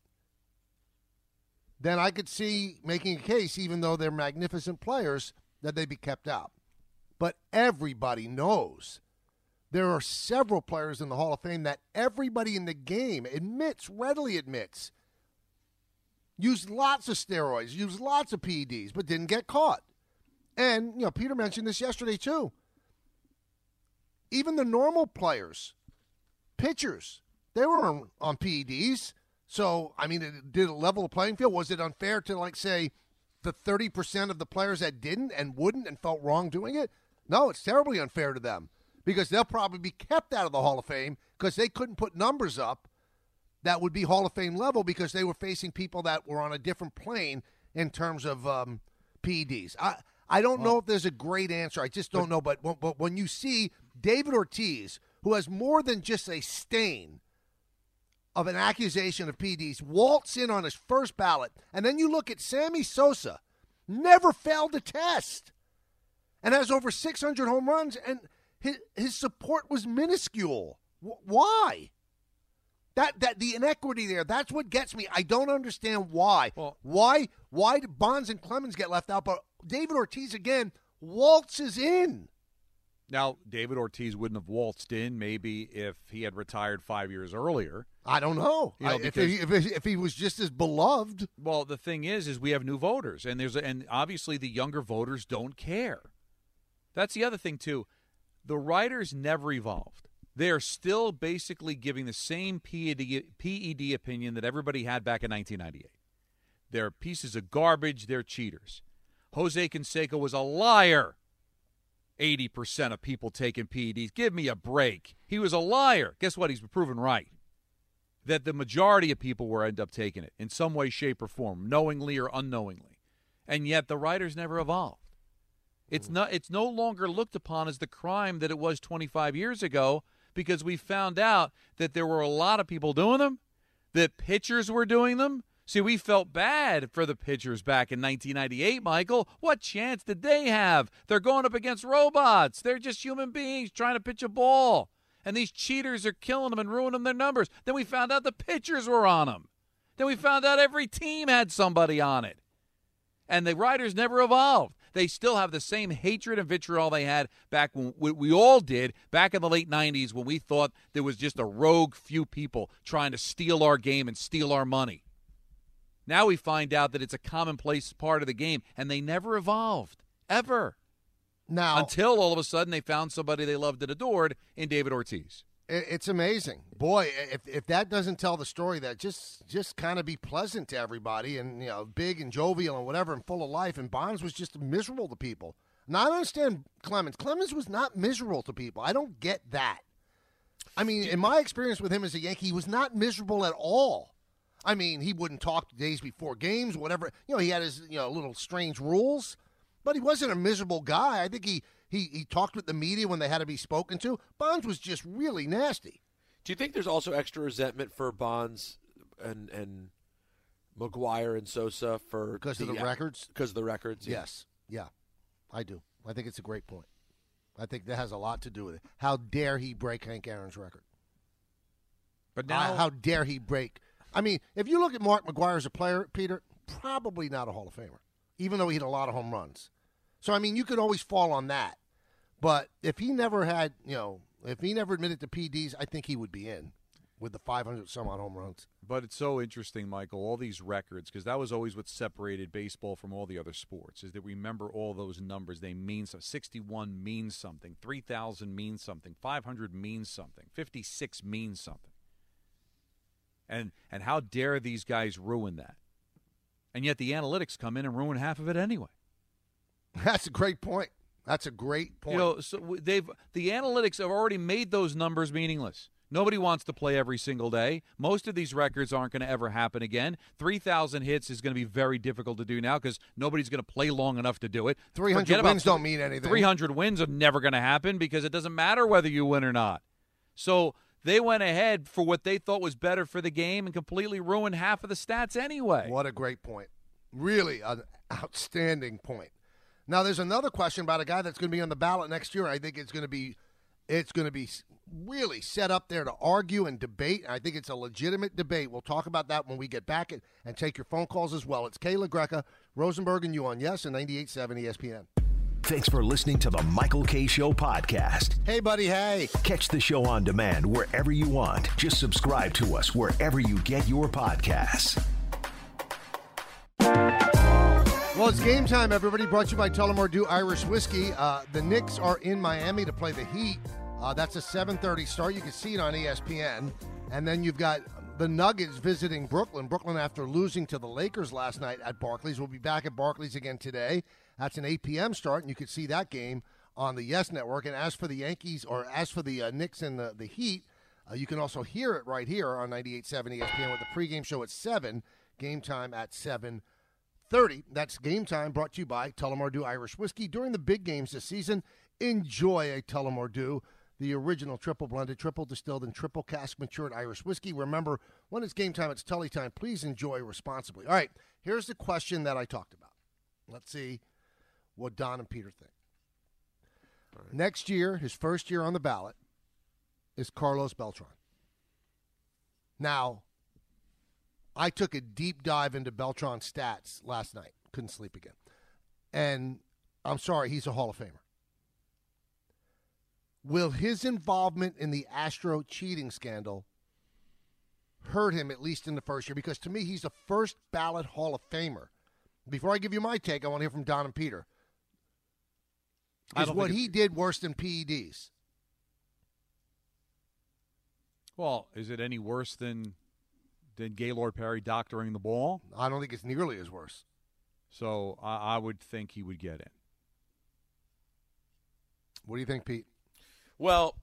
then I could see making a case, even though they're magnificent players, that they'd be kept out. But everybody knows there are several players in the Hall of Fame that everybody in the game readily admits, used lots of steroids, used lots of PEDs, but didn't get caught. And, Peter mentioned this yesterday, too. Even the normal players, pitchers, they were on PEDs. So, did it level the playing field? Was it unfair to, say, the 30% of the players that didn't and wouldn't and felt wrong doing it? No, it's terribly unfair to them because they'll probably be kept out of the Hall of Fame because they couldn't put numbers up that would be Hall of Fame level because they were facing people that were on a different plane in terms of PEDs. I don't know if there's a great answer. I just don't know. But when you see David Ortiz, who has more than just a stain of an accusation of PDs, waltz in on his first ballot, and then you look at Sammy Sosa, never failed a test, and has over 600 home runs, and his support was minuscule. Why? That the inequity there, that's what gets me. I don't understand why. Well, why do Bonds and Clemens get left out, but David Ortiz, again, waltzes in? Now, David Ortiz wouldn't have waltzed in maybe if he had retired 5 years earlier. I don't know. If he was just as beloved. Well, the thing is we have new voters, and obviously the younger voters don't care. That's the other thing, too. The writers never evolved. They are still basically giving the same PED opinion that everybody had back in 1998. They're pieces of garbage. They're cheaters. Jose Canseco was a liar. 80% of people taking PEDs. Give me a break. He was a liar. Guess what? He's been proven right. That the majority of people will end up taking it in some way, shape, or form, knowingly or unknowingly. And yet the writers never evolved. It's no longer looked upon as the crime that it was 25 years ago, because we found out that there were a lot of people doing them, that pitchers were doing them. See, we felt bad for the pitchers back in 1998, Michael. What chance did they have? They're going up against robots. They're just human beings trying to pitch a ball. And these cheaters are killing them and ruining their numbers. Then we found out the pitchers were on them. Then we found out every team had somebody on it. And the writers never evolved. They still have the same hatred and vitriol they had back when we all did back in the late 90s, when we thought there was just a rogue few people trying to steal our game and steal our money. Now we find out that it's a commonplace part of the game, and they never evolved, ever. Now, until all of a sudden they found somebody they loved and adored in David Ortiz. It's amazing. Boy, if that doesn't tell the story, that just kind of be pleasant to everybody and, big and jovial and whatever and full of life, and Bonds was just miserable to people. Now, I don't understand Clemens. Clemens was not miserable to people. I don't get that. I mean, in my experience with him as a Yankee, he was not miserable at all. I mean, he wouldn't talk days before games, whatever. He had his little strange rules, but he wasn't a miserable guy. I think he talked with the media when they had to be spoken to. Bonds was just really nasty. Do you think there's also extra resentment for Bonds and McGuire and Sosa because of the records? Because of the records, yes. Yeah, I do. I think it's a great point. I think that has a lot to do with it. How dare he break Hank Aaron's record? But now, how dare he break? I mean, if you look at Mark McGuire as a player, Peter, probably not a Hall of Famer, even though he hit a lot of home runs. So, I mean, you could always fall on that. But if he never had, if he never admitted to PDs, I think he would be in with the 500-some-odd home runs. But it's so interesting, Michael, all these records, because that was always what separated baseball from all the other sports, is that remember all those numbers. They mean something. 61 means something. 3,000 means something. 500 means something. 56 means something. And how dare these guys ruin that? And yet the analytics come in and ruin half of it anyway. That's a great point. That's a great point. So the analytics have already made those numbers meaningless. Nobody wants to play every single day. Most of these records aren't going to ever happen again. 3,000 hits is going to be very difficult to do now because nobody's going to play long enough to do it. 300 wins don't mean anything. 300 wins are never going to happen because it doesn't matter whether you win or not. So they went ahead for what they thought was better for the game and completely ruined half of the stats anyway. What a great point. Really an outstanding point. Now, there's another question about a guy that's going to be on the ballot next year. I think it's going to be really set up there to argue and debate. I think it's a legitimate debate. We'll talk about that when we get back and take your phone calls as well. It's Kayla Greca, Rosenberg, and you on Yes and 98.7 ESPN. Thanks for listening to the Michael K. Show podcast. Hey, buddy, hey. Catch the show on demand wherever you want. Just subscribe to us wherever you get your podcasts. Well, it's game time, everybody. Brought to you by Tullamore Dew Irish Whiskey. The Knicks are in Miami to play the Heat. That's a 7:30 start. You can see it on ESPN. And then you've got the Nuggets visiting Brooklyn. Brooklyn, after losing to the Lakers last night at Barclays, will be back at Barclays again today. That's an 8 p.m. start, and you can see that game on the Yes Network. And as for the Yankees, or as for the Knicks and the Heat, you can also hear it right here on 98.7 ESPN with the pregame show at 7, game time at 7:30. That's game time brought to you by Tullamore Dew Irish Whiskey. During the big games this season, enjoy a Tullamore Dew. the original triple blended, triple distilled, and triple cask matured Irish whiskey. Remember, when it's game time, it's Tully time. Please enjoy responsibly. All right, here's the question that I talked about. Let's see what Don and Peter think. Right. Next year, his first year on the ballot, is Carlos Beltran. Now, I took a deep dive into Beltran's stats last night. Couldn't sleep again. And I'm sorry, he's a Hall of Famer. Will his involvement in the Astro cheating scandal hurt him, at least in the first year? Because to me, he's a first ballot Hall of Famer. Before I give you my take, I want to hear from Don and Peter. Is what he did worse than PEDs? Well, is it any worse than Gaylord Perry doctoring the ball? I don't think it's nearly as worse. So I would think he would get in. What do you think, Pete? Well,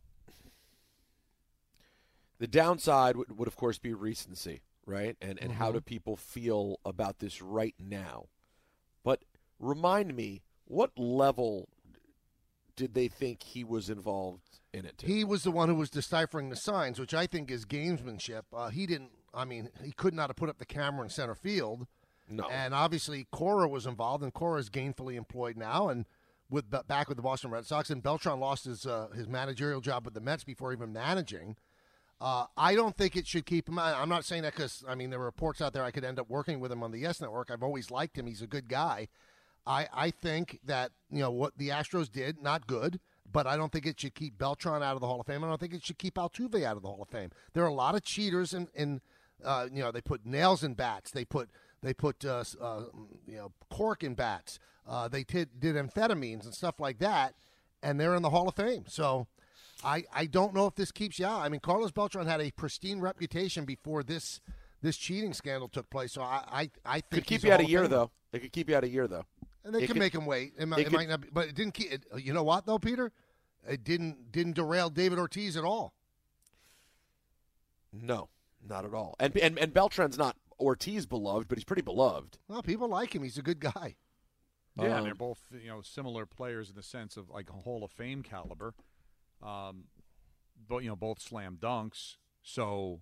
the downside would of course, be recency, right? And how do people feel about this right now? But remind me, what level did they think he was involved in it to? He was the one who was deciphering the signs, which I think is gamesmanship. He could not have put up the camera in center field. No. And obviously Cora was involved, and Cora is gainfully employed now and back with the Boston Red Sox. And Beltran lost his managerial job with the Mets before even managing. I don't think it should keep him. I'm not saying that because, there were reports out there I could end up working with him on the Yes Network. I've always liked him. He's a good guy. I think that, what the Astros did, not good, but I don't think it should keep Beltran out of the Hall of Fame. I don't think it should keep Altuve out of the Hall of Fame. There are a lot of cheaters in they put nails in bats. They put cork in bats. They did amphetamines and stuff like that, and they're in the Hall of Fame. So I don't know if this keeps you out. Carlos Beltran had a pristine reputation before this cheating scandal took place. So I think could keep you out a year, though. They could keep you out a year, though. And they can make him wait. It might not be, but it didn't keep. You know what, though, Peter? It didn't derail David Ortiz at all. No, not at all. And Beltran's not Ortiz beloved, but he's pretty beloved. Well, people like him. He's a good guy. Yeah, they're both similar players in the sense of like a Hall of Fame caliber, but both slam dunks. So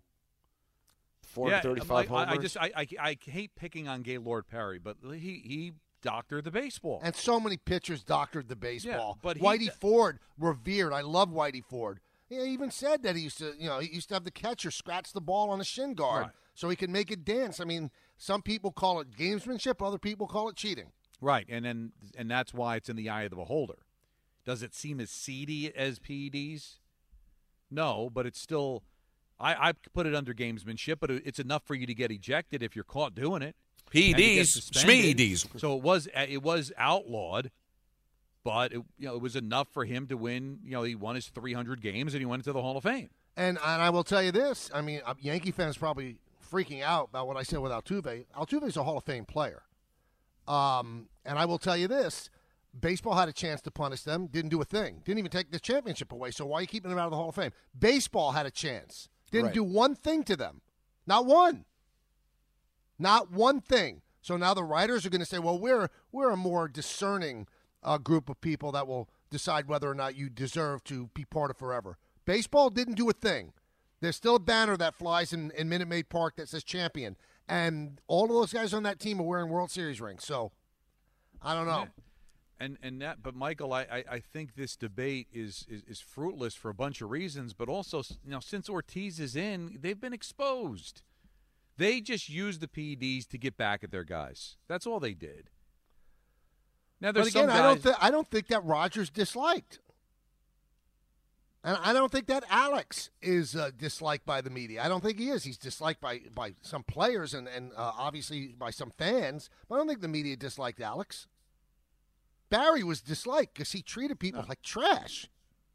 435 homers. I hate picking on Gaylord Perry, but he doctored the baseball, and so many pitchers doctored the baseball. Yeah, but Whitey Ford revered. I love Whitey Ford. He even said that he used to have the catcher scratch the ball on a shin guard so he could make it dance. Some people call it gamesmanship, other people call it cheating. Right, and that's why it's in the eye of the beholder. Does it seem as seedy as PEDs? No, but it's still. I put it under gamesmanship, but it's enough for you to get ejected if you're caught doing it. PEDs, Schmeeds. So it was outlawed, but it was enough for him to win. He won his 300 games and he went into the Hall of Fame. And I will tell you this: Yankee fans probably freaking out about what I said with Altuve. Altuve's a Hall of Fame player. And I will tell you this: baseball had a chance to punish them, didn't do a thing, didn't even take the championship away. So why are you keeping them out of the Hall of Fame? Baseball had a chance, didn't do one thing to them, not one. Not one thing. So now the writers are going to say, well, we're a more discerning group of people that will decide whether or not you deserve to be part of forever. Baseball didn't do a thing. There's still a banner that flies in Minute Maid Park that says champion. And all of those guys on that team are wearing World Series rings. So I don't know. But Michael, I think this debate is fruitless for a bunch of reasons, but also, since Ortiz is in, they've been exposed. They just used the PEDs to get back at their guys. That's all they did. Now, there's but again, some guys, I don't think that Rogers disliked. And I don't think that Alex is disliked by the media. I don't think he is. He's disliked by some players and obviously by some fans. But I don't think the media disliked Alex. Barry was disliked because he treated people like trash.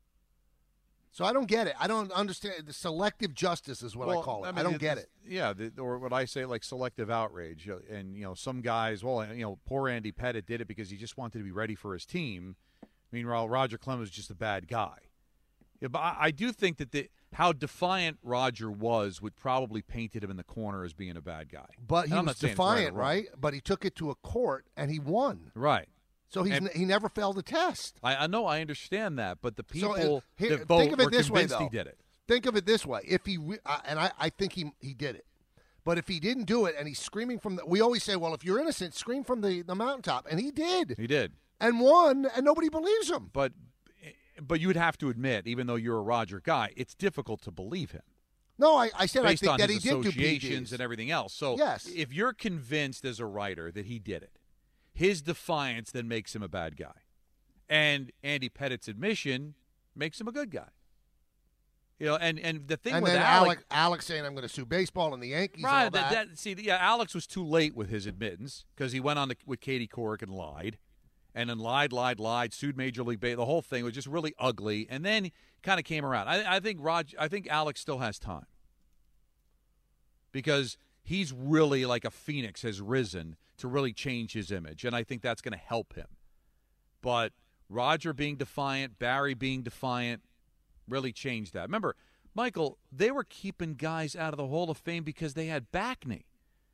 So I don't get it. I don't understand. The selective justice is what I call it. I don't get it. Yeah, or what I say, like selective outrage. And, some guys, poor Andy Pettitte did it because he just wanted to be ready for his team. Meanwhile, Roger Clemens was just a bad guy. Yeah, but I do think that how defiant Roger was would probably painted him in the corner as being a bad guy. But he was defiant, right? But he took it to a court, and he won. Right. So he never failed a test. I know, I understand that, but the people think that vote of it were this way, convinced though. he did it. Think of it this way: if I think he did it, but if he didn't do it and he's screaming from we always say, well, if you're innocent, scream from the mountaintop, and he did. He did. And won, and nobody believes him. But you would have to admit, even though you're a Roger guy, it's difficult to believe him. No, I said I based think on that his he did do associations PEDs and everything else. So yes. If you're convinced as a writer that he did it, his defiance then makes him a bad guy. And Andy Pettit's admission makes him a good guy. You know, and the thing and with then Alex saying I'm going to sue baseball and the Yankees right, and all that. Alex was too late with his admittance because he went on with Katie Couric and lied. And then lied, sued Major League Baseball. The whole thing was just really ugly. And then kind of came around. I think Alex still has time because he's really like a phoenix has risen to really change his image. And I think that's going to help him. But Roger being defiant, Barry being defiant, really changed that. Remember, Michael, they were keeping guys out of the Hall of Fame because they had back knee.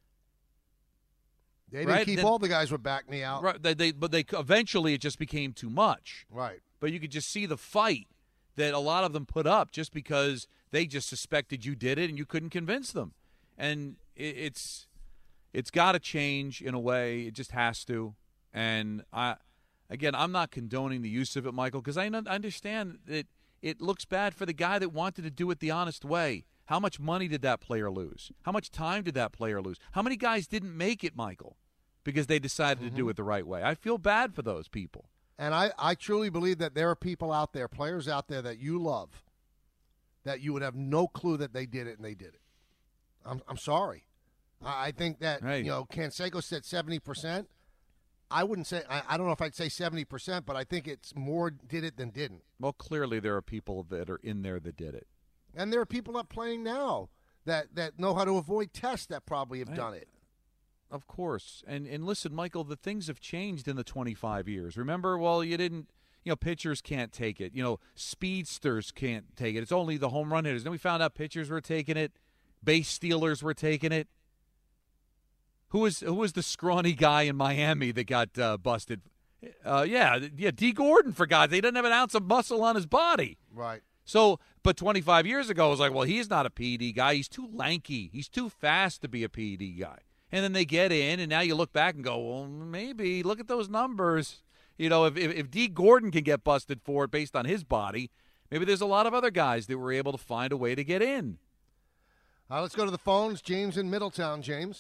They didn't keep all the guys with back knee out. Right, but eventually it just became too much. Right. But you could just see the fight that a lot of them put up just because they just suspected you did it and you couldn't convince them. And it's got to change in a way. It just has to. And I'm not condoning the use of it, Michael, because I understand that it looks bad for the guy that wanted to do it the honest way. How much money did that player lose? How much time did that player lose? How many guys didn't make it, Michael, because they decided to do it the right way? I feel bad for those people. And I truly believe that there are people out there, players out there that you love, that you would have no clue that they did it and they did it. I'm sorry. I think that, Canseco said 70%. I wouldn't say, I don't know if I'd say 70%, but I think it's more did it than didn't. Well, clearly there are people that are in there that did it. And there are people that playing now that know how to avoid tests that probably have done it. Of course. And listen, Michael, the things have changed in the 25 years. Remember, pitchers can't take it. Speedsters can't take it. It's only the home run hitters. Then we found out pitchers were taking it. Base stealers were taking it. Who was the scrawny guy in Miami that got busted? D. Gordon, for God's sake. He doesn't have an ounce of muscle on his body. Right. So, but 25 years ago, it was like, well, he's not a PED guy. He's too lanky. He's too fast to be a PED guy. And then they get in, and now you look back and go, well, maybe. Look at those numbers. If D. Gordon can get busted for it based on his body, maybe there's a lot of other guys that were able to find a way to get in. Let's go to the phones. James in Middletown. James.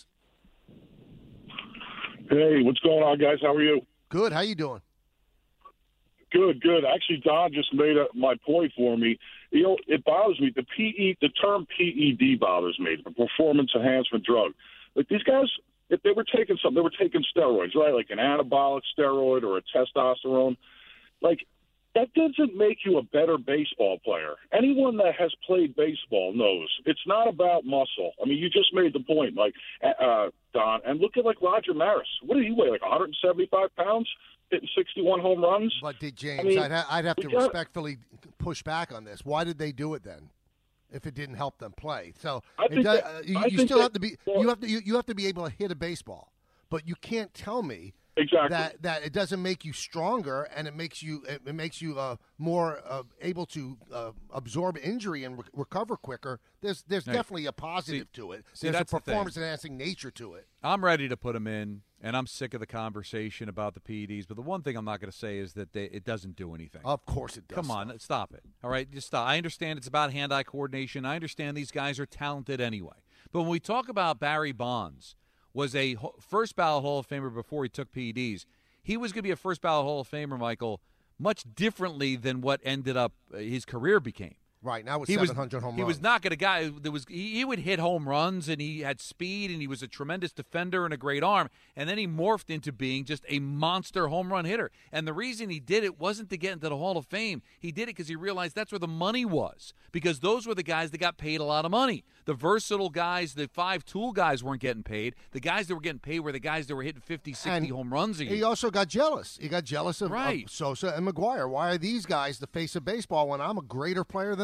Hey, what's going on, guys? How are you? Good. How you doing? Good. Actually, Don just made my point for me. It bothers me. The term PED bothers me, the performance enhancement drug. Like these guys, if they were taking something, they were taking steroids, right? Like an anabolic steroid or a testosterone. Like that doesn't make you a better baseball player. Anyone that has played baseball knows it's not about muscle. I mean, you just made the point, like Don. And look at like Roger Maris. What did he weigh? Like 175 pounds, hitting 61 home runs. But James, I mean, I'd have to respectfully push back on this. Why did they do it then? If it didn't help them play, so you have to be able to hit a baseball, but you can't tell me that it doesn't make you stronger and it makes you more able to absorb injury and recover quicker. There's definitely a positive to it. There's a performance enhancing nature to it. I'm ready to put them in, and I'm sick of the conversation about the PEDs. But the one thing I'm not going to say is that it doesn't do anything. Of course it does. Come on, stop it. All right, just stop. I understand it's about hand-eye coordination. I understand these guys are talented anyway. But when we talk about Barry Bonds, was a first ballot Hall of Famer before he took PEDs. He was going to be a first ballot Hall of Famer, Michael, much differently than what ended up his career became. Right, now with 700 home runs. He was not going to guy that was he would hit home runs and he had speed and he was a tremendous defender and a great arm, and then he morphed into being just a monster home run hitter. And the reason he did it wasn't to get into the Hall of Fame. He did it because he realized that's where the money was, because those were the guys that got paid a lot of money. The versatile guys, the five-tool guys weren't getting paid. The guys that were getting paid were the guys that were hitting 50, 60 home runs a year. He also got jealous. He got jealous of Sosa and McGwire. Why are these guys the face of baseball when I'm a greater player than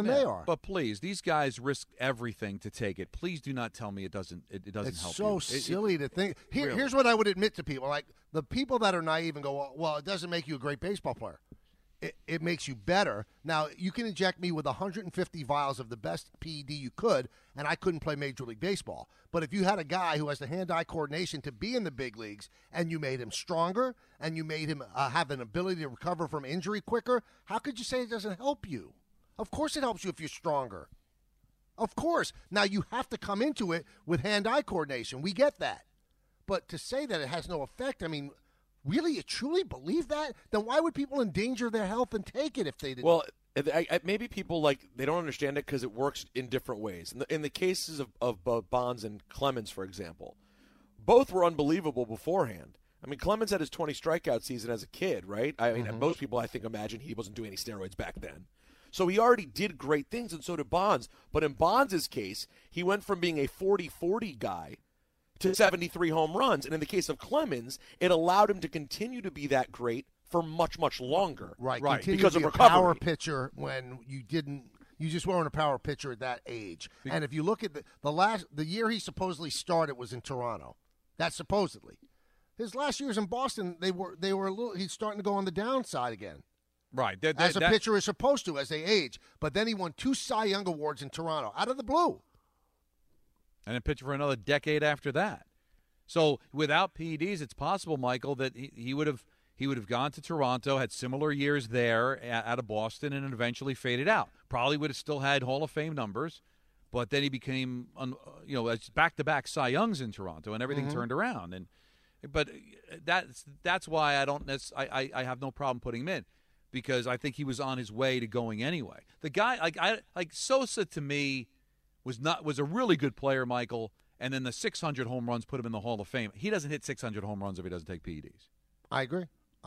than they are. But please, these guys risk everything to take it. Please do not tell me it doesn't help you. It's so silly to think. Here's what I would admit to people. Like, the people that are naive and go, well, it doesn't make you a great baseball player. It makes you better. Now, you can inject me with 150 vials of the best PED you could, and I couldn't play Major League Baseball. But if you had a guy who has the hand-eye coordination to be in the big leagues, and you made him stronger, and you made him have an ability to recover from injury quicker, how could you say it doesn't help you? Of course it helps you if you're stronger. Of course. Now, you have to come into it with hand-eye coordination. We get that. But to say that it has no effect, I mean, really, you truly believe that? Then why would people endanger their health and take it if they didn't? Well, maybe people, they don't understand it because it works in different ways. In the cases of Bonds and Clemens, for example, both were unbelievable beforehand. I mean, Clemens had his 20 strikeout season as a kid, right? I mean, most people, I think, imagine he wasn't doing any steroids back then. So he already did great things, and so did Bonds. But in Bonds' case, he went from being a 40-40 guy to 73 home runs. And in the case of Clemens, it allowed him to continue to be that great for much, much longer. Right. Because of a recovery. Power pitcher when you just weren't a power pitcher at that age. And if you look at the year he supposedly started was in Toronto. That's supposedly. His last years in Boston, he's starting to go on the downside again. Right. As a pitcher is supposed to as they age. But then he won 2 Cy Young Awards in Toronto out of the blue. And then pitch for another decade after that. So without PEDs, it's possible, Michael, that he would have gone to Toronto, had similar years there out of Boston, and eventually faded out. Probably would have still had Hall of Fame numbers, but then he became, back-to-back Cy Youngs in Toronto, and everything turned around. But that's why I have no problem putting him in, because I think he was on his way to going anyway. The guy, like Sosa, to me, was a really good player, Michael, and then the 600 home runs put him in the Hall of Fame. He doesn't hit 600 home runs if he doesn't take PEDs. I agree.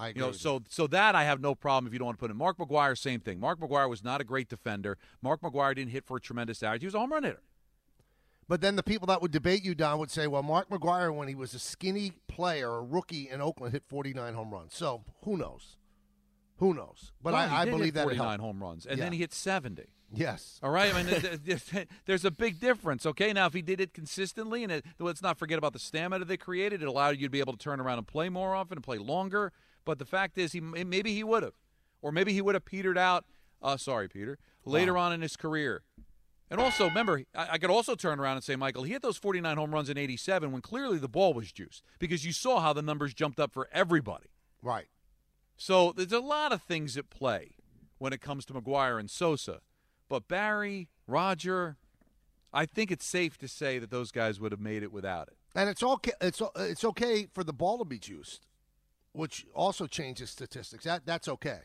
So that I have no problem if you don't want to put in. Mark McGwire, same thing. Mark McGwire was not a great defender. Mark McGwire didn't hit for a tremendous average. He was a home run hitter. But then the people that would debate you, Don, would say, well, Mark McGwire, when he was a skinny player, a rookie in Oakland, hit 49 home runs. So who knows? Who knows? But I believe that 49 home runs, and then he hit 70. Yes. All right. I mean, there's a big difference. Okay. Now, if he did it consistently, and let's not forget about the stamina they created, it allowed you to be able to turn around and play more often and play longer. But the fact is, maybe he would have, or maybe he would have petered out. Sorry, Peter. Later on in his career. And also, remember, I could also turn around and say, Michael, he hit those 49 home runs in '87 when clearly the ball was juiced, because you saw how the numbers jumped up for everybody. Right. So there's a lot of things at play when it comes to McGwire and Sosa. But Barry, Roger, I think it's safe to say that those guys would have made it without it. And it's okay. It's okay for the ball to be juiced, which also changes statistics. That's okay.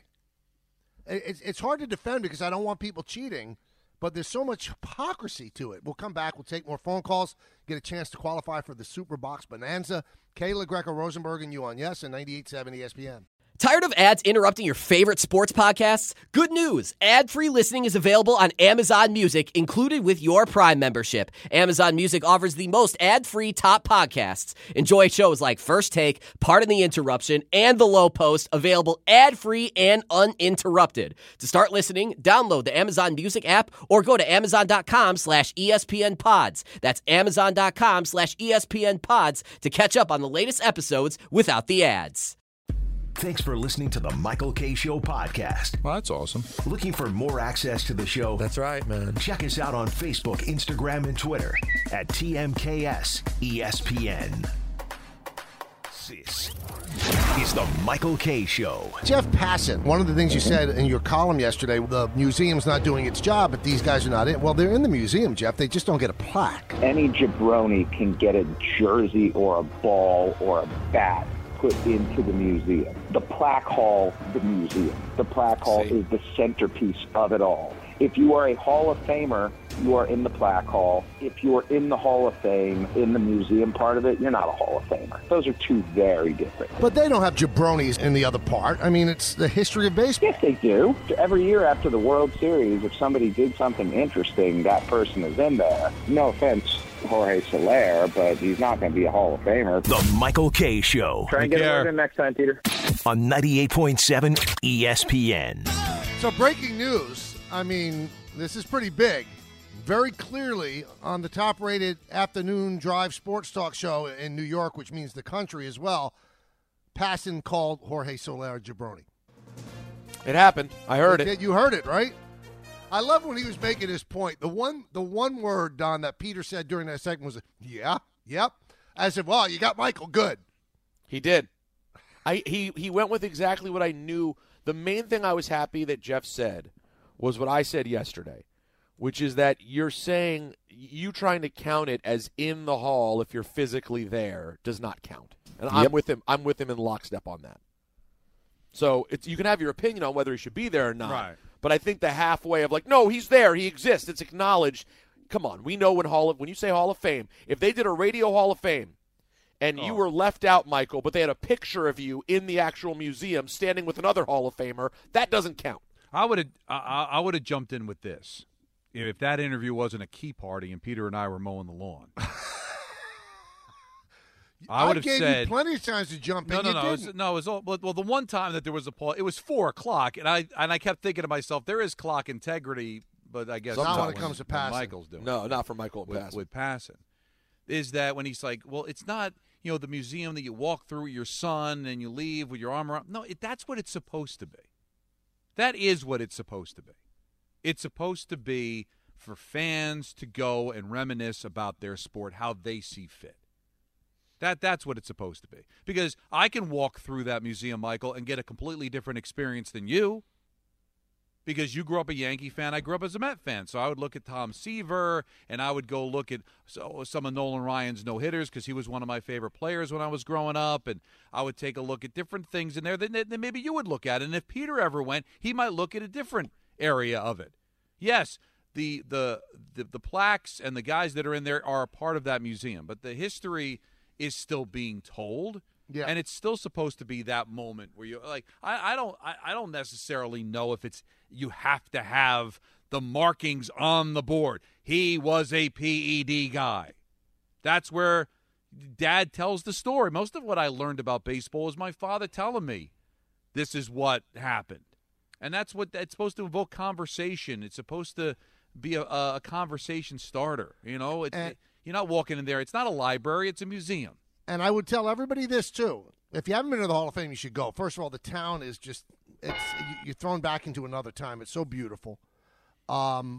It's hard to defend because I don't want people cheating, but there's so much hypocrisy to it. We'll come back. We'll take more phone calls, get a chance to qualify for the Super Box Bonanza. Kayla Greco-Rosenberg and you on Yes and 98.7 ESPN. Tired of ads interrupting your favorite sports podcasts? Good news. Ad-free listening is available on Amazon Music, included with your Prime membership. Amazon Music offers the most ad-free top podcasts. Enjoy shows like First Take, Pardon the Interruption, and The Low Post, available ad-free and uninterrupted. To start listening, download the Amazon Music app or go to Amazon.com/ESPN Pods. That's Amazon.com/ESPN Pods to catch up on the latest episodes without the ads. Thanks for listening to the Michael K. Show podcast. Well, that's awesome. Looking for more access to the show? That's right, man. Check us out on Facebook, Instagram, and Twitter at TMKS ESPN. This is the Michael K. Show. Jeff Passan, one of the things you said in your column yesterday, the museum's not doing its job, but these guys are not in. Well, they're in the museum, Jeff. They just don't get a plaque. Any jabroni can get a jersey or a ball or a bat put into the museum. The plaque hall, the museum. The plaque hall is the centerpiece of it all. If you are a Hall of Famer, you are in the plaque hall. If you are in the Hall of Fame, in the museum part of it, you're not a Hall of Famer. Those are two very different. But they don't have jabronis in the other part. I mean, it's the history of baseball. Yes, they do. Every year after the World Series, if somebody did something interesting, that person is in there. No offense, Jorge Soler, but he's not going to be a Hall of Famer. The Michael K. Show. Try and get it right in next time, Peter. On 98.7 ESPN. So breaking news, I mean, This is pretty big. Very clearly on the top-rated afternoon drive sports talk show in New York, which means the country as well, Passan called Jorge Soler jabroni. It happened. I heard it. You heard it, right? I love when he was making his point. The one word, Don, that Peter said during that segment was, yeah, yep. As if, well, you got Michael, good. He did. He went with exactly what I knew. The main thing I was happy that Jeff said was what I said yesterday, which is that you're saying you trying to count it as in the hall if you're physically there does not count. And Yep. I'm with him in lockstep on that. So you can have your opinion on whether he should be there or not. Right. But I think the halfway of like, no, he's there, he exists, it's acknowledged. Come on, we know when you say Hall of Fame, if they did a radio Hall of Fame and you were left out, Michael, but they had a picture of you in the actual museum standing with another Hall of Famer, that doesn't count. I would have jumped in with this if that interview wasn't a key party and Peter and I were mowing the lawn. I would have gave said you plenty of times to jump in. No. You It was all, well, the one time that there was a pause, it was 4:00, and I kept thinking to myself, there is clock integrity, but I guess Not when it comes to when Passan. Michael's doing No, not for Michael and Passan. with Passan. Is that when he's like, well, it's not the museum that you walk through with your son and you leave with your arm around. No, that's what it's supposed to be. That is what it's supposed to be. It's supposed to be for fans to go and reminisce about their sport, how they see fit. That's what it's supposed to be. Because I can walk through that museum, Michael, and get a completely different experience than you. Because you grew up a Yankee fan, I grew up as a Met fan. So I would look at Tom Seaver, and I would go look at some of Nolan Ryan's no-hitters because he was one of my favorite players when I was growing up. And I would take a look at different things in there that maybe you would look at. And if Peter ever went, he might look at a different area of it. Yes, the plaques and the guys that are in there are a part of that museum. But the history is still being told. Yeah. And it's still supposed to be that moment where you like I don't necessarily know if it's you have to have the markings on the board. He was a PED guy. That's where Dad tells the story. Most of what I learned about baseball is my father telling me this is what happened. And that's supposed to evoke conversation. It's supposed to be a conversation starter. You're not walking in there. It's not a library. It's a museum. And I would tell everybody this, too. If you haven't been to the Hall of Fame, you should go. First of all, the town is just you're thrown back into another time. It's so beautiful. The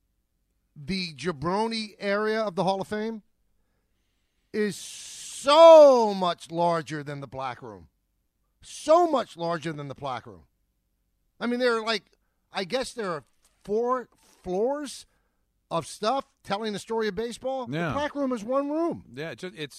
Jabroni area of the Hall of Fame is so much larger than the Black Room. So much larger than the Black Room. I mean, I guess there are 4 floors of stuff telling the story of baseball. Yeah. The Black Room is one room. Yeah,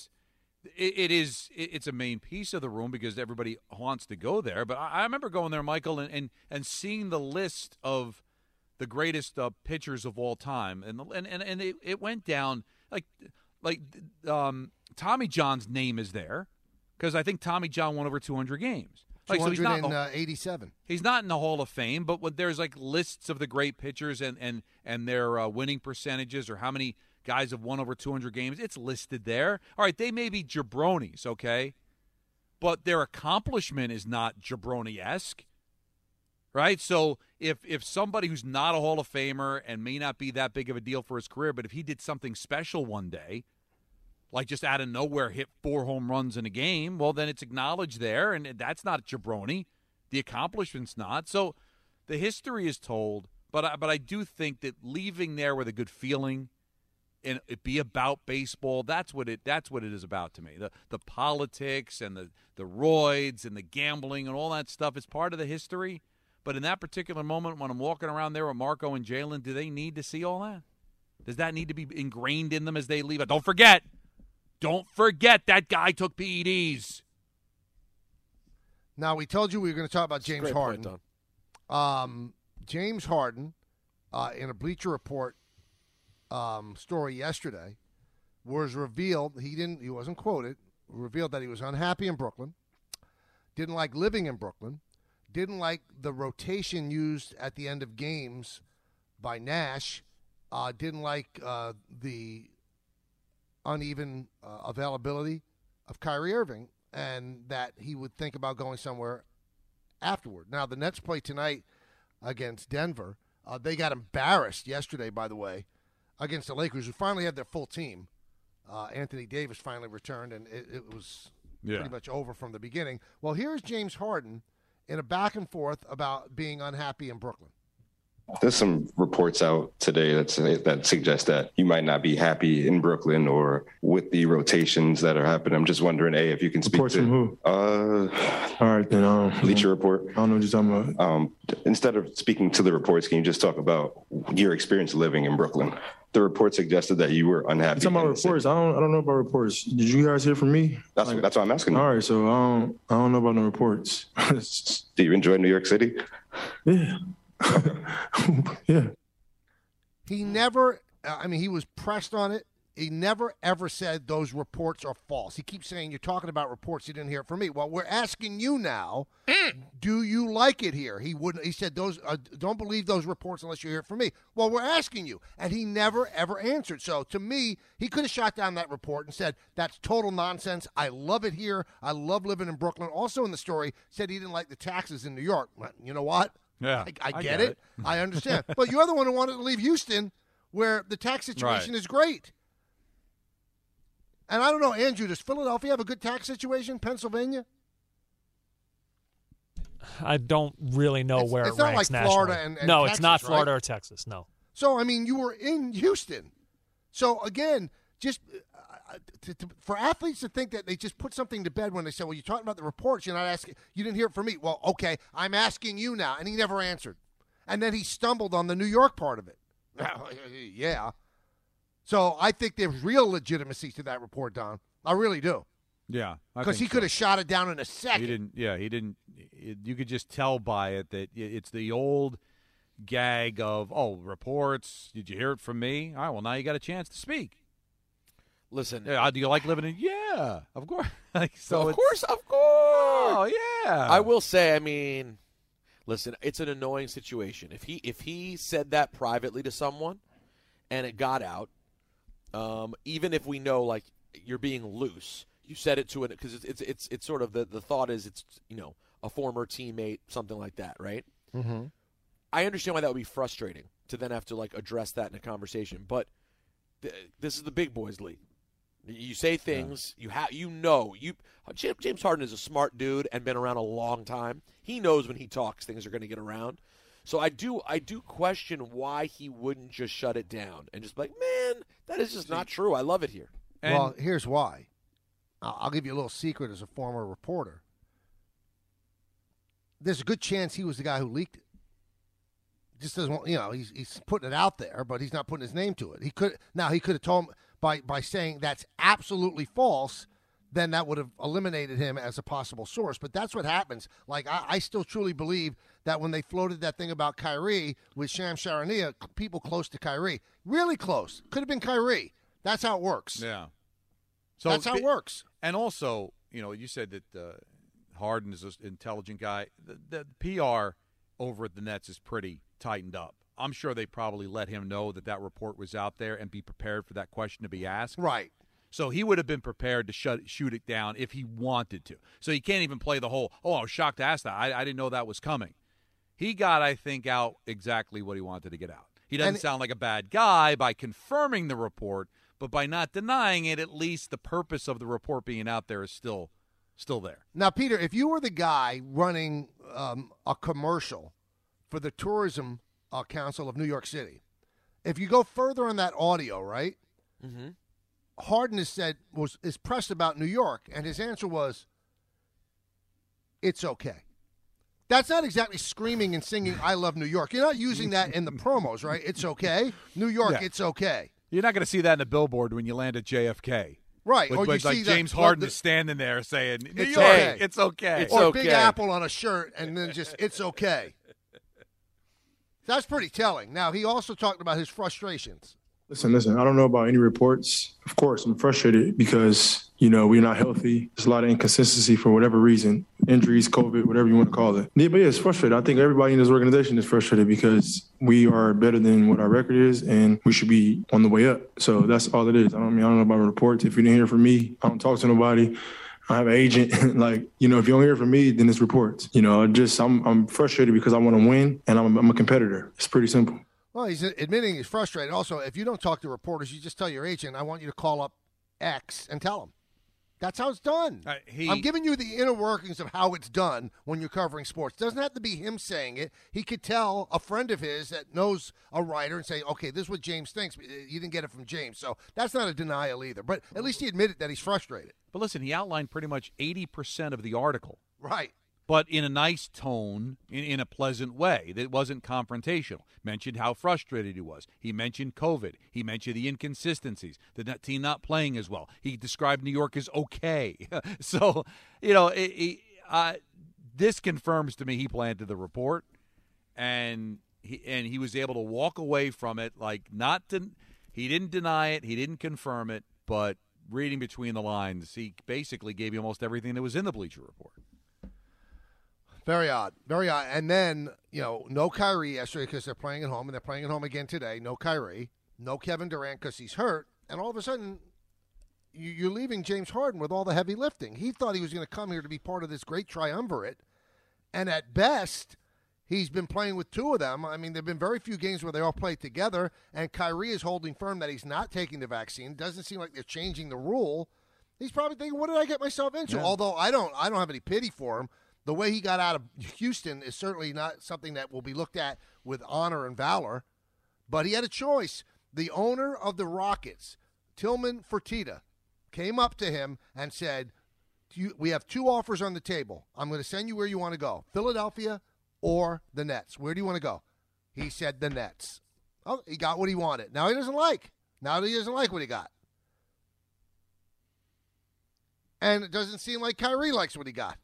it's a main piece of the room because everybody wants to go there. But I remember going there, Michael, and seeing the list of the greatest pitchers of all time, and it went down like Tommy John's name is there because I think Tommy John won over 200 games. 287. He's not in the Hall of Fame, but when there's like lists of the great pitchers and their winning percentages or how many guys have won over 200 games, it's listed there. All right, they may be jabronis, okay? But their accomplishment is not jabroni-esque, right? So if somebody who's not a Hall of Famer and may not be that big of a deal for his career, but if he did something special one day, like just out of nowhere hit 4 home runs in a game, well, then it's acknowledged there, and that's not jabroni. The accomplishment's not. So the history is told, but I do think that leaving there with a good feeling and it be about baseball, that's what it is about to me. The politics and the roids and the gambling and all that stuff is part of the history. But in that particular moment when I'm walking around there with Marco and Jalen, do they need to see all that? Does that need to be ingrained in them as they leave? Don't forget that guy took PEDs. Now, we told you we were going to talk about James Harden. Point, Don. James Harden, in a Bleacher Report story yesterday, was revealed, he wasn't quoted, revealed that he was unhappy in Brooklyn, didn't like living in Brooklyn, didn't like the rotation used at the end of games by Nash, didn't like the uneven availability of Kyrie Irving, and that he would think about going somewhere afterward. Now, the Nets play tonight against Denver. They got embarrassed yesterday, by the way, against the Lakers, who finally had their full team. Anthony Davis finally returned, and it was pretty much over from the beginning. Well, here's James Harden in a back and forth about being unhappy in Brooklyn. There's some reports out today that suggest that you might not be happy in Brooklyn or with the rotations that are happening. I'm just wondering, if you can speak reports to from who? All right, then. Bleacher Report. I don't know what you're talking about. Instead of speaking to the reports, can you just talk about your experience living in Brooklyn? The report suggested that you were unhappy. You're talking about reports? I don't know about reports. Did you guys hear from me? That's what I'm asking. All right, so I don't know about no reports. Do you enjoy New York City? Yeah. Yeah. He never, he was pressed on it. He never, ever said those reports are false. He keeps saying, you're talking about reports. You didn't hear it from me. Well, we're asking you now, do you like it here? He said, those don't believe those reports unless you hear it from me. Well, we're asking you. And he never, ever answered. So to me, he could have shot down that report and said, that's total nonsense. I love it here. I love living in Brooklyn. Also in the story, said he didn't like the taxes in New York. You know what? Yeah, I get it. I understand. But you're the one who wanted to leave Houston, where the tax situation is great. And I don't know, Andrew, does Philadelphia have a good tax situation? Pennsylvania? I don't really know where it's it not ranks like nationally. Florida and no, Texas, it's not Florida right? or Texas, no. So, you were in Houston. So, again, just for athletes to think that they just put something to bed when they say, well, you're talking about the reports, you're not asking, you didn't hear it from me. Well, okay, I'm asking you now. And he never answered. And then he stumbled on the New York part of it. Yeah. So I think there's real legitimacy to that report, Don. I really do. Yeah. Because he could have shot it down in a second. He didn't. You could just tell by it that it's the old gag of, reports. Did you hear it from me? All right, well, now you got a chance to speak. Listen. Do you like living in? Yeah, of course. Of course. Oh, yeah. I will say, listen, it's an annoying situation. If he said that privately to someone and it got out, even if we know, like, you're being loose, you said it to it because it's sort of the thought is it's, a former teammate, something like that, right? Mm-hmm. I understand why that would be frustrating to then have to, like, address that in a conversation. But this is the big boys league. You say things, James Harden is a smart dude and been around a long time. He knows when he talks, things are going to get around. So I do question why he wouldn't just shut it down and just be like, man, that is just not true. I love it here. Well, here's why. I'll give you a little secret as a former reporter. There's a good chance he was the guy who leaked it. Just doesn't want, he's putting it out there, but he's not putting his name to it. He could have told him by saying that's absolutely false, then that would have eliminated him as a possible source. But that's what happens. Like, I still truly believe that when they floated that thing about Kyrie with Shams Charania, people close to Kyrie, really close, could have been Kyrie. That's how it works. Yeah. So that's how it works. And also, you said that Harden is an intelligent guy. The PR over at the Nets is pretty tightened up. I'm sure they probably let him know that report was out there and be prepared for that question to be asked. Right. So he would have been prepared to shoot it down if he wanted to. So he can't even play the whole, I was shocked to ask that. I didn't know that was coming. He got, I think, out exactly what he wanted to get out. He doesn't sound like a bad guy by confirming the report, but by not denying it, at least the purpose of the report being out there is still there. Now, Peter, if you were the guy running a commercial for the Tourism Council of New York City, if you go further on that audio, right? Mm-hmm. Harden is pressed about New York, and his answer was, it's okay. That's not exactly screaming and singing, I love New York. You're not using that in the promos, right? It's okay. New York, It's okay. You're not going to see that in a billboard when you land at JFK. Right. Or you see James Harden is standing there saying, New York, okay. It's okay. Or Big Apple on a shirt, and then just, it's okay. That's pretty telling. Now, he also talked about his frustrations. Listen, I don't know about any reports. Of course, I'm frustrated because, we're not healthy. There's a lot of inconsistency for whatever reason. Injuries, COVID, whatever you want to call it. Yeah, but it's frustrated. I think everybody in this organization is frustrated because we are better than what our record is, and we should be on the way up. So that's all it is. I don't know about reports. If you didn't hear from me, I don't talk to nobody. I have an agent. Like, you know, if you don't hear from me, then it's reports. You know, I'm frustrated because I want to win, and I'm a competitor. It's pretty simple. Well, he's admitting he's frustrated. Also, if you don't talk to reporters, you just tell your agent, I want you to call up X and tell him. That's how it's done. I'm giving you the inner workings of how it's done when you're covering sports. It doesn't have to be him saying it. He could tell a friend of his that knows a writer and say, okay, this is what James thinks. You didn't get it from James. So that's not a denial either. But at least he admitted that he's frustrated. But listen, he outlined pretty much 80% of the article. Right. But in a nice tone, in a pleasant way that wasn't confrontational. Mentioned how frustrated he was. He mentioned COVID. He mentioned the inconsistencies, the team not playing as well. He described New York as okay. So, you know, this confirms to me he planted the report, and he was able to walk away from it like he didn't deny it, he didn't confirm it, but reading between the lines, he basically gave you almost everything that was in the Bleacher Report. Very odd. Very odd. And then, you know, no Kyrie yesterday because they're playing at home, and they're playing at home again today. No Kyrie. No Kevin Durant because he's hurt. And all of a sudden, you're leaving James Harden with all the heavy lifting. He thought he was going to come here to be part of this great triumvirate. And at best, he's been playing with two of them. I mean, there have been very few games where they all played together, and Kyrie is holding firm that he's not taking the vaccine. Doesn't seem like they're changing the rule. He's probably thinking, what did I get myself into? Yeah. Although I don't have any pity for him. The way he got out of Houston is certainly not something that will be looked at with honor and valor. But he had a choice. The owner of the Rockets, Tillman Fertitta, came up to him and said, we have two offers on the table. I'm going to send you where you want to go, Philadelphia or the Nets. Where do you want to go? He said the Nets. Oh, he got what he wanted. Now he doesn't like what he got. And it doesn't seem like Kyrie likes what he got.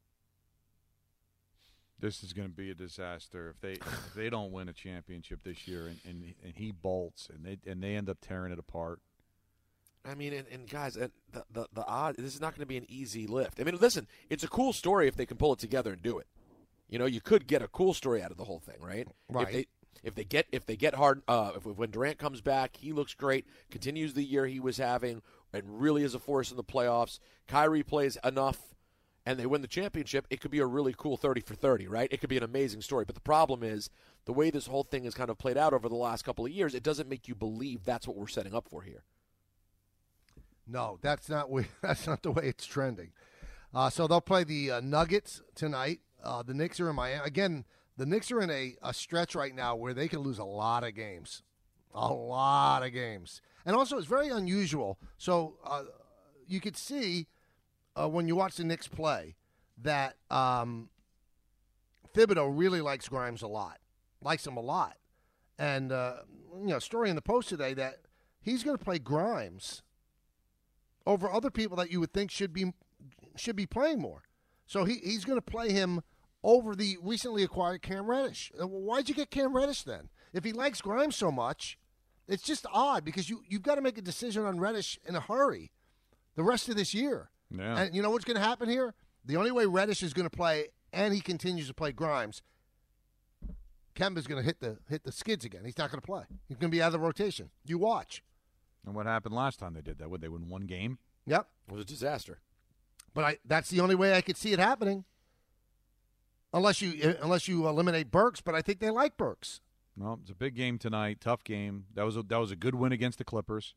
This is going to be a disaster if they don't win a championship this year, and he bolts and they end up tearing it apart. I mean, and guys, the odd. This is not going to be an easy lift. I mean, listen, it's a cool story if they can pull it together and do it. You know, you could get a cool story out of the whole thing, right? Right. If they get hard, when Durant comes back, he looks great, continues the year he was having, and really is a force in the playoffs. Kyrie plays enough, and they win the championship, it could be a really cool 30 for 30, right? It could be an amazing story. But the problem is the way this whole thing has kind of played out over the last couple of years, it doesn't make you believe that's what we're setting up for here. No, that's not the way it's trending. So they'll play the Nuggets tonight. The Knicks are in Miami. Again, the Knicks are in a stretch right now where they can lose a lot of games. A lot of games. And also, it's very unusual. So you could see when you watch the Knicks play that Thibodeau really likes Grimes a lot. Likes him a lot. And, story in the Post today that he's going to play Grimes over other people that you would think should be playing more. So he's going to play him over the recently acquired Cam Reddish. Why'd you get Cam Reddish then? If he likes Grimes so much, it's just odd because you've got to make a decision on Reddish in a hurry the rest of this year. Yeah. And you know what's going to happen here? The only way Reddish is going to play and he continues to play Grimes, Kemba's going to hit the skids again. He's not going to play. He's going to be out of the rotation. You watch. And what happened last time they did that? Would they win one game? Yep. It was a disaster. But that's the only way I could see it happening. Unless you eliminate Burks, but I think they like Burks. No, it's a big game tonight. Tough game. That was a good win against the Clippers.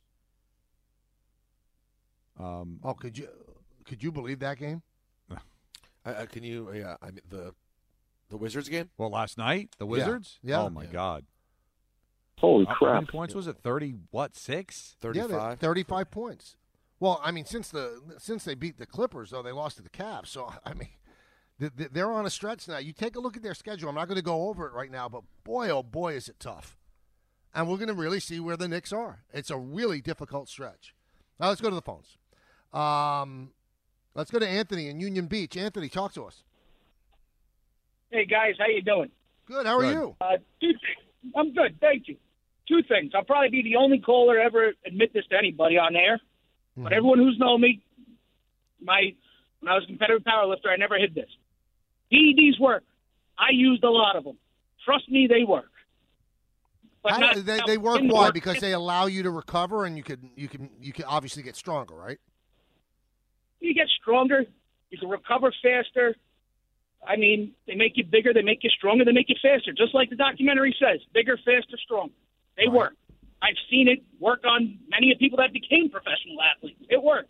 Could you believe that game? Can you? Yeah, I mean the Wizards game. Well, last night the Wizards. Yeah. Oh my God. Holy How crap! many points was it? 6? 35. Yeah, 35 points. Well, I mean, since they beat the Clippers, though, they lost to the Cavs. So I mean, they're on a stretch now. You take a look at their schedule. I'm not going to go over it right now, but boy, oh boy, is it tough. And we're going to really see where the Knicks are. It's a really difficult stretch. Now let's go to the phones. Let's go to Anthony in Union Beach. Anthony, talk to us. Hey guys, how you doing? Good. How are you? 2 things. I'm good, thank you. 2 things. I'll probably be the only caller to ever admit this to anybody on air, but everyone who's known me, when I was a competitive powerlifter, I never hid this. PEDs work. I used a lot of them. Trust me, they work. But they work. Why? Because they allow you to recover, and you can obviously get stronger, right? You get stronger. You can recover faster. I mean, they make you bigger, they make you stronger, they make you faster. Just like the documentary says, bigger, faster, stronger. They work. I've seen it work on many of the people that became professional athletes. It works.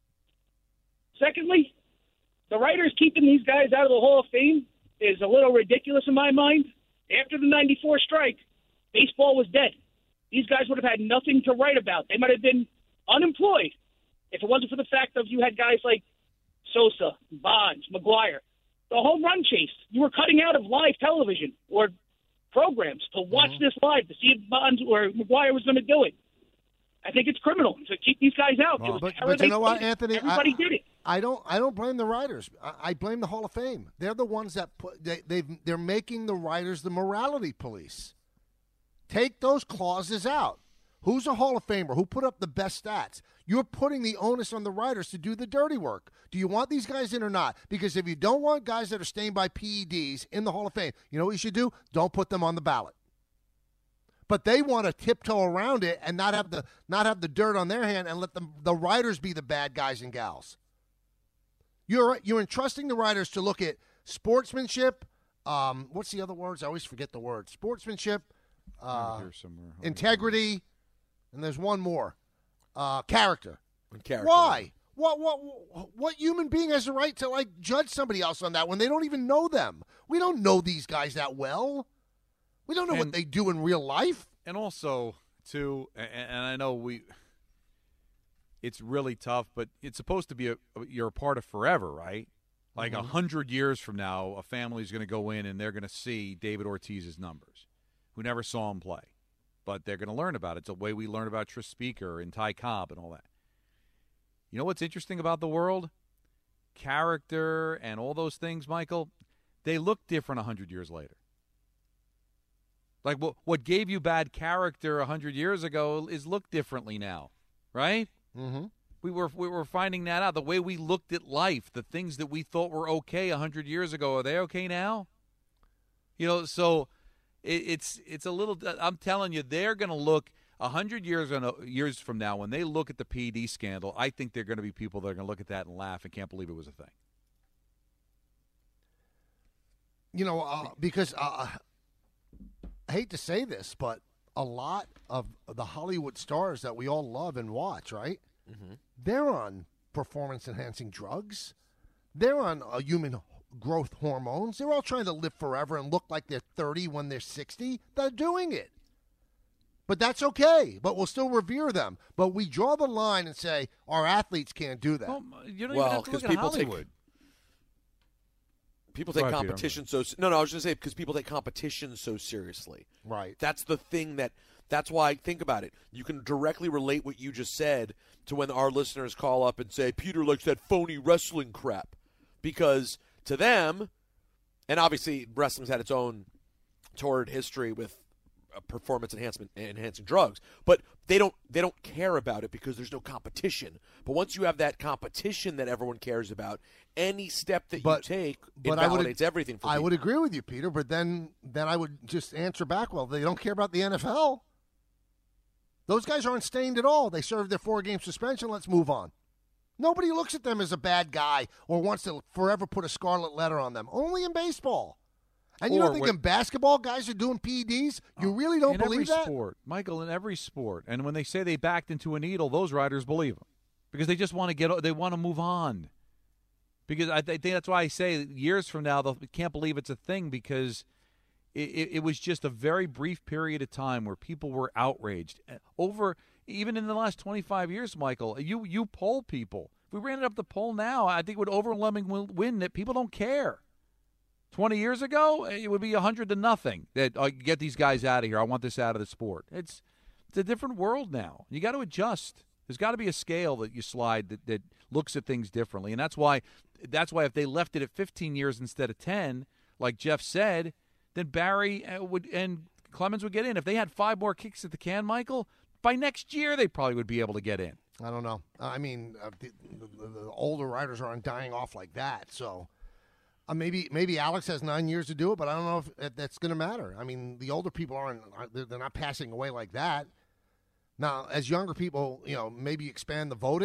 Secondly, the writers keeping these guys out of the Hall of Fame is a little ridiculous in my mind. After the 94 strike, baseball was dead. These guys would have had nothing to write about. They might have been unemployed if it wasn't for the fact that you had guys like Sosa, Bonds, McGuire. The home run chase, you were cutting out of live television or programs to watch this live to see if Bonds or McGuire was going to do it. I think it's criminal to keep these guys out. But you know what, Anthony? Everybody did it. I don't blame the writers. I blame the Hall of Fame. They're the ones that they're making the writers the morality police. Take those clauses out. Who's a Hall of Famer? Who put up the best stats? You're putting the onus on the writers to do the dirty work. Do you want these guys in or not? Because if you don't want guys that are stained by PEDs in the Hall of Fame, you know what you should do? Don't put them on the ballot. But they want to tiptoe around it and not have the dirt on their hand and let the writers be the bad guys and gals. You're entrusting the writers to look at sportsmanship. What's the other words? I always forget the word. Sportsmanship, integrity, and there's one more. Character. Why? What human being has the right to judge somebody else on that when they don't even know them? We don't know these guys that well. We don't know what they do in real life. And also, too, and I know it's really tough, but it's supposed to be you're a part of forever, right? Like 100 years from now, a family's going to go in and they're going to see David Ortiz's numbers, who never saw him play. But they're going to learn about it. It's the way we learn about Tris Speaker and Ty Cobb and all that. You know what's interesting about the world? Character and all those things, Michael, they look different 100 years later. Like what gave you bad character 100 years ago is looked differently now, right? Mm-hmm. We were finding that out. The way we looked at life, the things that we thought were okay 100 years ago, are they okay now? So it's a little. I'm telling you, they're going to look 100 years from now when they look at the PED scandal. I think they're going to be people that are going to look at that and laugh and can't believe it was a thing. Because. I hate to say this, but a lot of the Hollywood stars that we all love and watch, right? Mm-hmm. They're on performance-enhancing drugs. They're on human growth hormones. They're all trying to live forever and look like they're 30 when they're 60. They're doing it. But that's okay. But we'll still revere them. But we draw the line and say our athletes can't do that. Well, you don't even have to look at Hollywood. People take competition I was going to say because people take competition so seriously. Right. That's the thing that's why, think about it. You can directly relate what you just said to when our listeners call up and say, Peter likes that phony wrestling crap. Because to them, and obviously wrestling's had its own torrid history with performance enhancing drugs, but they don't care about it because there's no competition. But once you have that competition that everyone cares about, any step that you take invalidates everything for people. I would agree with you, Peter, but then I would just answer back, well, they don't care about the NFL. Those guys aren't stained at all. They served their 4-game suspension. Let's move on. Nobody looks at them as a bad guy or wants to forever put a scarlet letter on them. Only in baseball. And you don't think in basketball guys are doing PEDs? You really don't believe that? In every sport, Michael, in every sport. And when they say they backed into a needle, those riders believe them because they just want to move on. Because I think that's why I say years from now, they can't believe it's a thing because it was just a very brief period of time where people were outraged. Even in the last 25 years, Michael, you poll people. If we ran it up the poll now, I think it would overwhelmingly win that people don't care. 20 years ago, it would be 100-0 that get these guys out of here. I want this out of the sport. It's a different world now. You got to adjust. There's got to be a scale that you slide that looks at things differently, and that's why if they left it at 15 years instead of 10, like Jeff said, then Barry and Clemens would get in. If they had 5 more kicks at the can, Michael, by next year they probably would be able to get in. I don't know. I mean, the older riders aren't dying off like that, so. Maybe Alex has 9 years to do it, but I don't know if that's going to matter. I mean, the older people they're not passing away like that. Now, as younger people, maybe expand the voting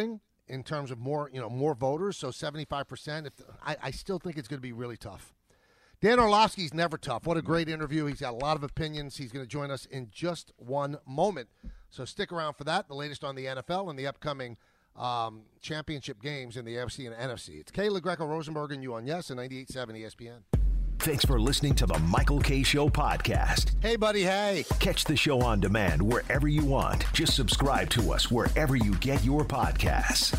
in terms of more voters, so 75%. I still think it's going to be really tough. Dan Orlovsky's never tough. What a great interview. He's got a lot of opinions. He's going to join us in just one moment. So stick around for that, the latest on the NFL and the upcoming championship games in the AFC and NFC. It's Kay LaGreca, Rosenberg, and you on Yes and 98.7 ESPN. Thanks for listening to the Michael Kay Show podcast. Hey, buddy, hey. Catch the show on demand wherever you want. Just subscribe to us wherever you get your podcasts.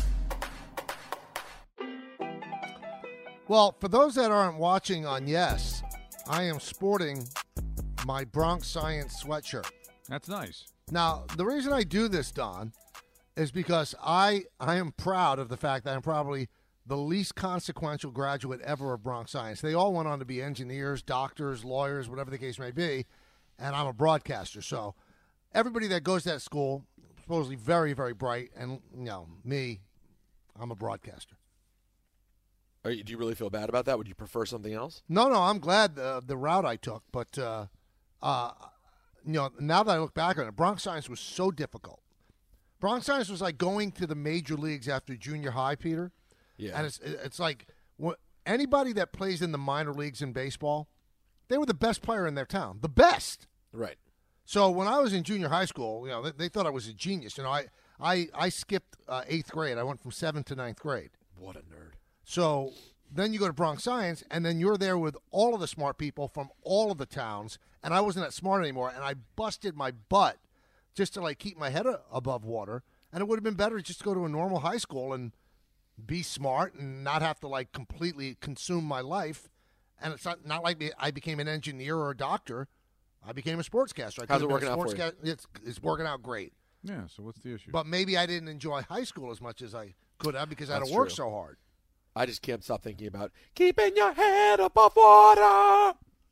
Well, for those that aren't watching on Yes, I am sporting my Bronx Science sweatshirt. That's nice. Now, the reason I do this, Don, is because I am proud of the fact that I'm probably the least consequential graduate ever of Bronx Science. They all went on to be engineers, doctors, lawyers, whatever the case may be, and I'm a broadcaster. So everybody that goes to that school, supposedly very, very bright, and, me, I'm a broadcaster. Do you really feel bad about that? Would you prefer something else? No, I'm glad the route I took, but now that I look back on it, Bronx Science was so difficult. Bronx Science was like going to the major leagues after junior high, Peter. Yeah. And it's like anybody that plays in the minor leagues in baseball, they were the best player in their town, the best. Right. So when I was in junior high school, they thought I was a genius. I skipped 8th grade. I went from 7th to 9th grade. What a nerd. So then you go to Bronx Science, and then you're there with all of the smart people from all of the towns, and I wasn't that smart anymore, and I busted my butt just to, keep my head above water, and it would have been better just to go to a normal high school and be smart and not have to, completely consume my life. And it's not like I became an engineer or a doctor. I became a sportscaster. How's it working out for you? It's working out great. Yeah, so what's the issue? But maybe I didn't enjoy high school as much as I could have because I had That's to work true. so hard. I just can't stop thinking about keeping your head above water.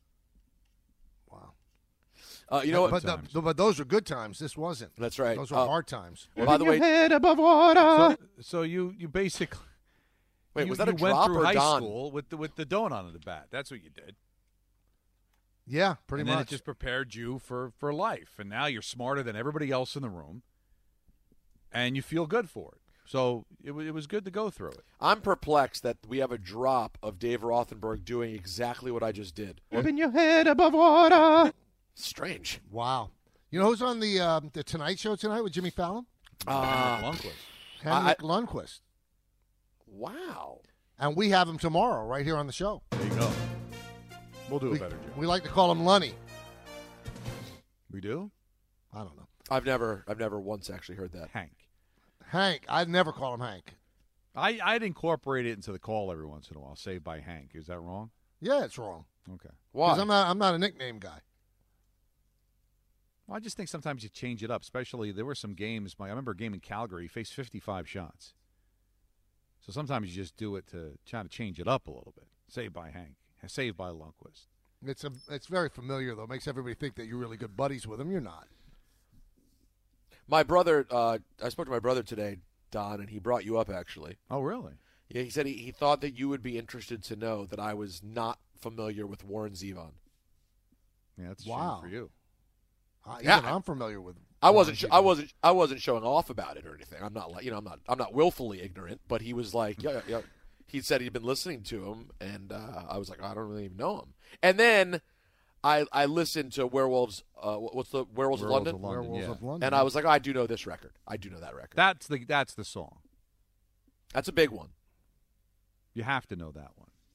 Wow. You know what? But those were good times. This wasn't. That's right. Those were hard times. By the way, head above water. So you basically wait, was that a went drop through or high Don? school with the donut on the bat. That's what you did. Yeah, pretty and much. then it just prepared you for life, and now you're smarter than everybody else in the room, and you feel good for it. So it was good to go through it. I'm perplexed that we have a drop of Dave Rothenberg doing exactly what I just did. Keeping your head above water. Strange. Wow. You know who's on the Tonight Show tonight with Jimmy Fallon? Lundqvist. Henrik Lundqvist. Wow. And we have him tomorrow right here on the show. There you go. We'll do a better job. We like to call him Lunny. We do? I don't know. I've never once actually heard that. Hank. I'd never call him Hank. I'd incorporate it into the call every once in a while. Saved by Hank. Is that wrong? Yeah, it's wrong. Okay. Why? Because I'm not a nickname guy. Well, I just think sometimes you change it up. Especially there were some games. I remember a game in Calgary. He faced 55 shots. So sometimes you just do it to try to change it up a little bit. Saved by Hank. Saved by Lundqvist. It's very familiar though. It makes everybody think that you're really good buddies with him. You're not. My brother, I spoke to my brother today, Don, and he brought you up actually. Oh, really? Yeah, he said he thought that you would be interested to know that I was not familiar with Warren Zevon. Yeah, that's a wow. shame for you. I'm familiar with. I wasn't showing off about it or anything. I'm not I'm not willfully ignorant. But he was like, yeah. He said he'd been listening to him, and I was like, I don't really even know him. And then I listened to Werewolves. What's the Werewolves of London? Werewolves of London. And I was like, oh, I do know this record. I do know that record. That's the song. That's a big one. You have to know that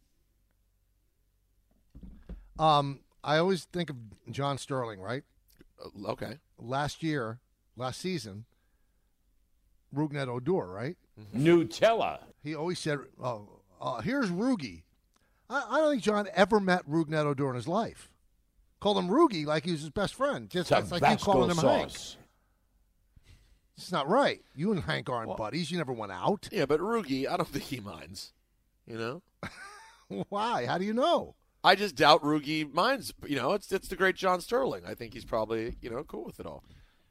one. I always think of John Sterling, right? Okay. Last season, Rugnet Odor, right? Nutella. He always said, here's Rugie. I don't think John ever met Rugnet Odor in his life. Called him Rugie like he was his best friend. Just like you calling him Hank. It's not right. You and Hank aren't buddies. You never went out. Yeah, but Rugie, I don't think he minds. You know? Why? How do you know? I just doubt Rugie minds. You know, it's the great John Sterling. I think he's probably, cool with it all.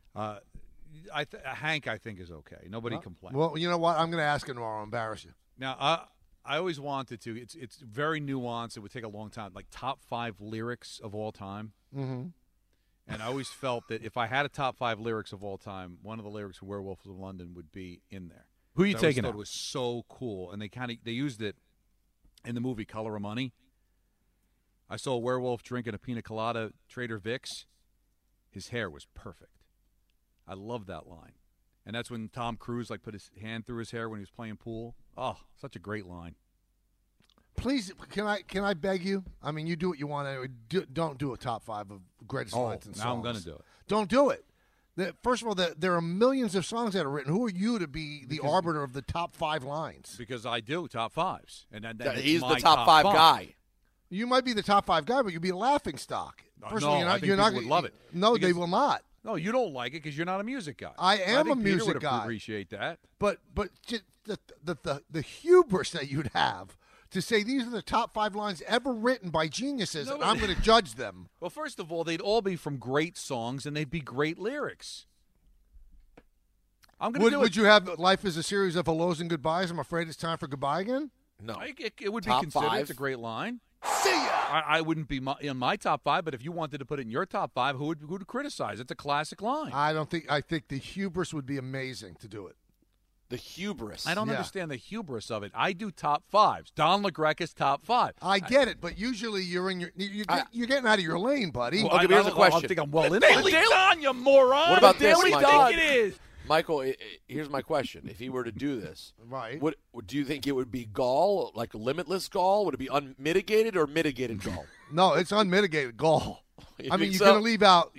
Hank, I think, is okay. Nobody complains. Well, you know what? I'm going to ask him tomorrow. I'll embarrass you. Now, I always wanted to. It's very nuanced. It would take a long time. Like top 5 lyrics of all time. Mm-hmm. And I always felt that if I had a top 5 lyrics of all time, one of the lyrics of Werewolves of London would be in there. Who are you that taking I out? thought was so cool, and they used it in the movie Color of Money. I saw a werewolf drinking a pina colada, Trader Vic's. His hair was perfect. I love that line. And that's when Tom Cruise put his hand through his hair when he was playing pool. Oh, such a great line. Please, can I beg you? I mean, you do what you want anyway. Don't do a top 5 of greatest lines and songs. Now I'm going to do it. Don't do it. First of all, there are millions of songs that are written. Who are you to be the arbiter of the top 5 lines? Because I do top 5s. And he's the top 5 guy. You might be the top 5 guy, but you'll be a laughing stock. First of all, I think people would love it. No, they will not. No, you don't like it because you're not a music guy. I am a music Peter would guy. Appreciate that. But just the hubris that you'd have to say these are the top 5 lines ever written by geniuses, and I'm going to judge them. Well, first of all, they'd all be from great songs, and they'd be great lyrics. I'm going to do it. Would you have life as a series of hellos and goodbyes? I'm afraid it's time for goodbye again? No. It would Top be considered. 5. It's a great line. See ya! I wouldn't be in my top 5, but if you wanted to put it in your top 5, who would criticize? It's a classic line. I think the hubris would be amazing to do it. The hubris. I don't understand the hubris of it. I do top 5s. Don LaGreca's top 5. I get it, but usually you're getting out of your lane, buddy. Well, okay, here's a question. I think I'm well in there. Daily Don, you moron. What about the this, Daily Michael? Don? It is. Michael, here's my question. If he were to do this, right? Do you think it would be gall, like limitless gall? Would it be unmitigated or mitigated gall? No, it's unmitigated gall. I mean, you're going to leave out,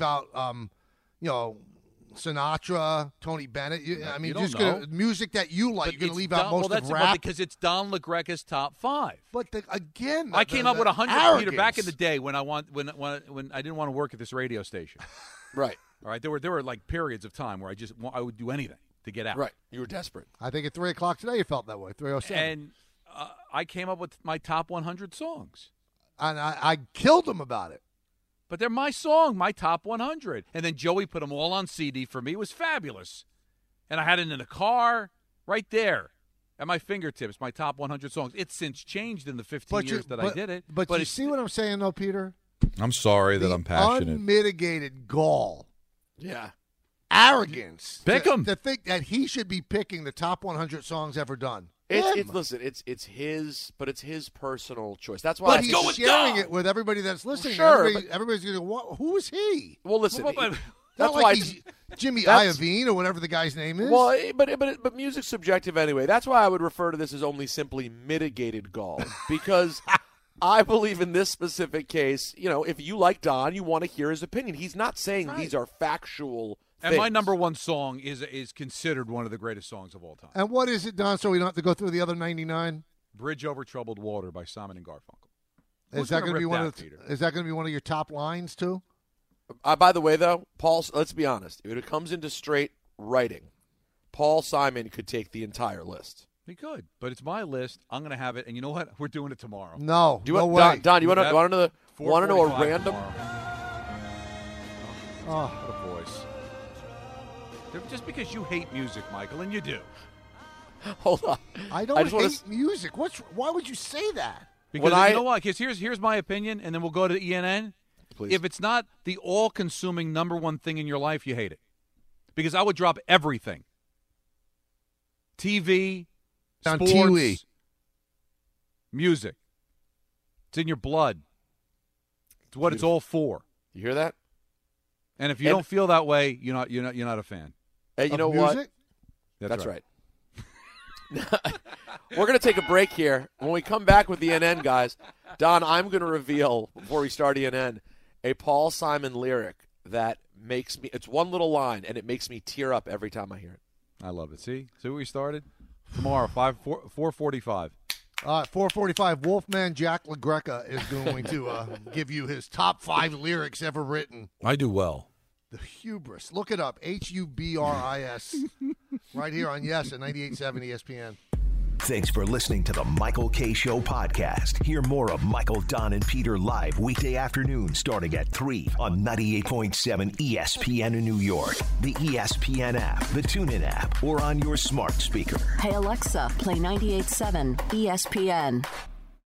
Sinatra, Tony Bennett. Music that you like. You're going to leave out most of rap. Because it's Don LaGreca's top 5. But I came up with 100 Peter back in the day when I didn't want to work at this radio station. Right. All right. There were like periods of time where I would do anything to get out. Right. You were desperate. I think at 3:00 today you felt that way. 3:07. And I came up with my top 100 songs. And I killed them about it. But they're my song, my top 100. And then Joey put them all on CD for me. It was fabulous. And I had it in the car right there at my fingertips, my top 100 songs. It's since changed in the 15 years that I did it. But you see what I'm saying, though, Peter? I'm sorry that I'm passionate. Unmitigated gall. Yeah. Arrogance. Pick him. To think that he should be picking the top 100 songs ever done. Listen, it's his, but it's his personal choice. That's why. But he's sharing it with everybody that's listening. Sure, everybody's going to go, who is he? Well, listen. That's not like he's Jimmy Iovine or whatever the guy's name is. Well, but music's subjective anyway. That's why I would refer to this as only simply mitigated gall, because I believe in this specific case, if you like Don, you want to hear his opinion. He's not saying these are factual and things. my number 1 song is considered one of the greatest songs of all time. And what is it, Don, so we don't have to go through the other 99? Bridge Over Troubled Water by Simon and Garfunkel. Is that going to be one of your top lines, too? By the way, though, Paul, let's be honest. If it comes into straight writing, Paul Simon could take the entire list. He could, but it's my list. I'm going to have it, and you know what? We're doing it tomorrow. No, no way. Don, you want to know a random? Oh, what a voice. Just because you hate music, Michael, and you do. Hold on. I don't hate music. Why would you say that? Because you know what? Because here's my opinion, and then we'll go to the ENN. Please. If it's not the all-consuming number 1 thing in your life, you hate it. Because I would drop everything. TV, sports, music. It's in your blood. It's what it's all for. You hear that? And if you don't feel that way, you're not a fan. Hey, you know what? That's right. We're going to take a break here. When we come back with the ENN, guys, Don, I'm going to reveal, before we start ENN, a Paul Simon lyric that makes me – it's one little line, and it makes me tear up every time I hear it. I love it. See where we started? Tomorrow, 4:45. 4:45, Wolfman Jack LaGreca is going to give you his top 5 lyrics ever written. I do well. The hubris. Look it up. Hubris. Right here on Yes at 98.7 ESPN. Thanks for listening to the Michael K. Show podcast. Hear more of Michael, Don, and Peter live weekday afternoons starting at 3 on 98.7 ESPN in New York, the ESPN app, the TuneIn app, or on your smart speaker. Hey, Alexa, play 98.7 ESPN.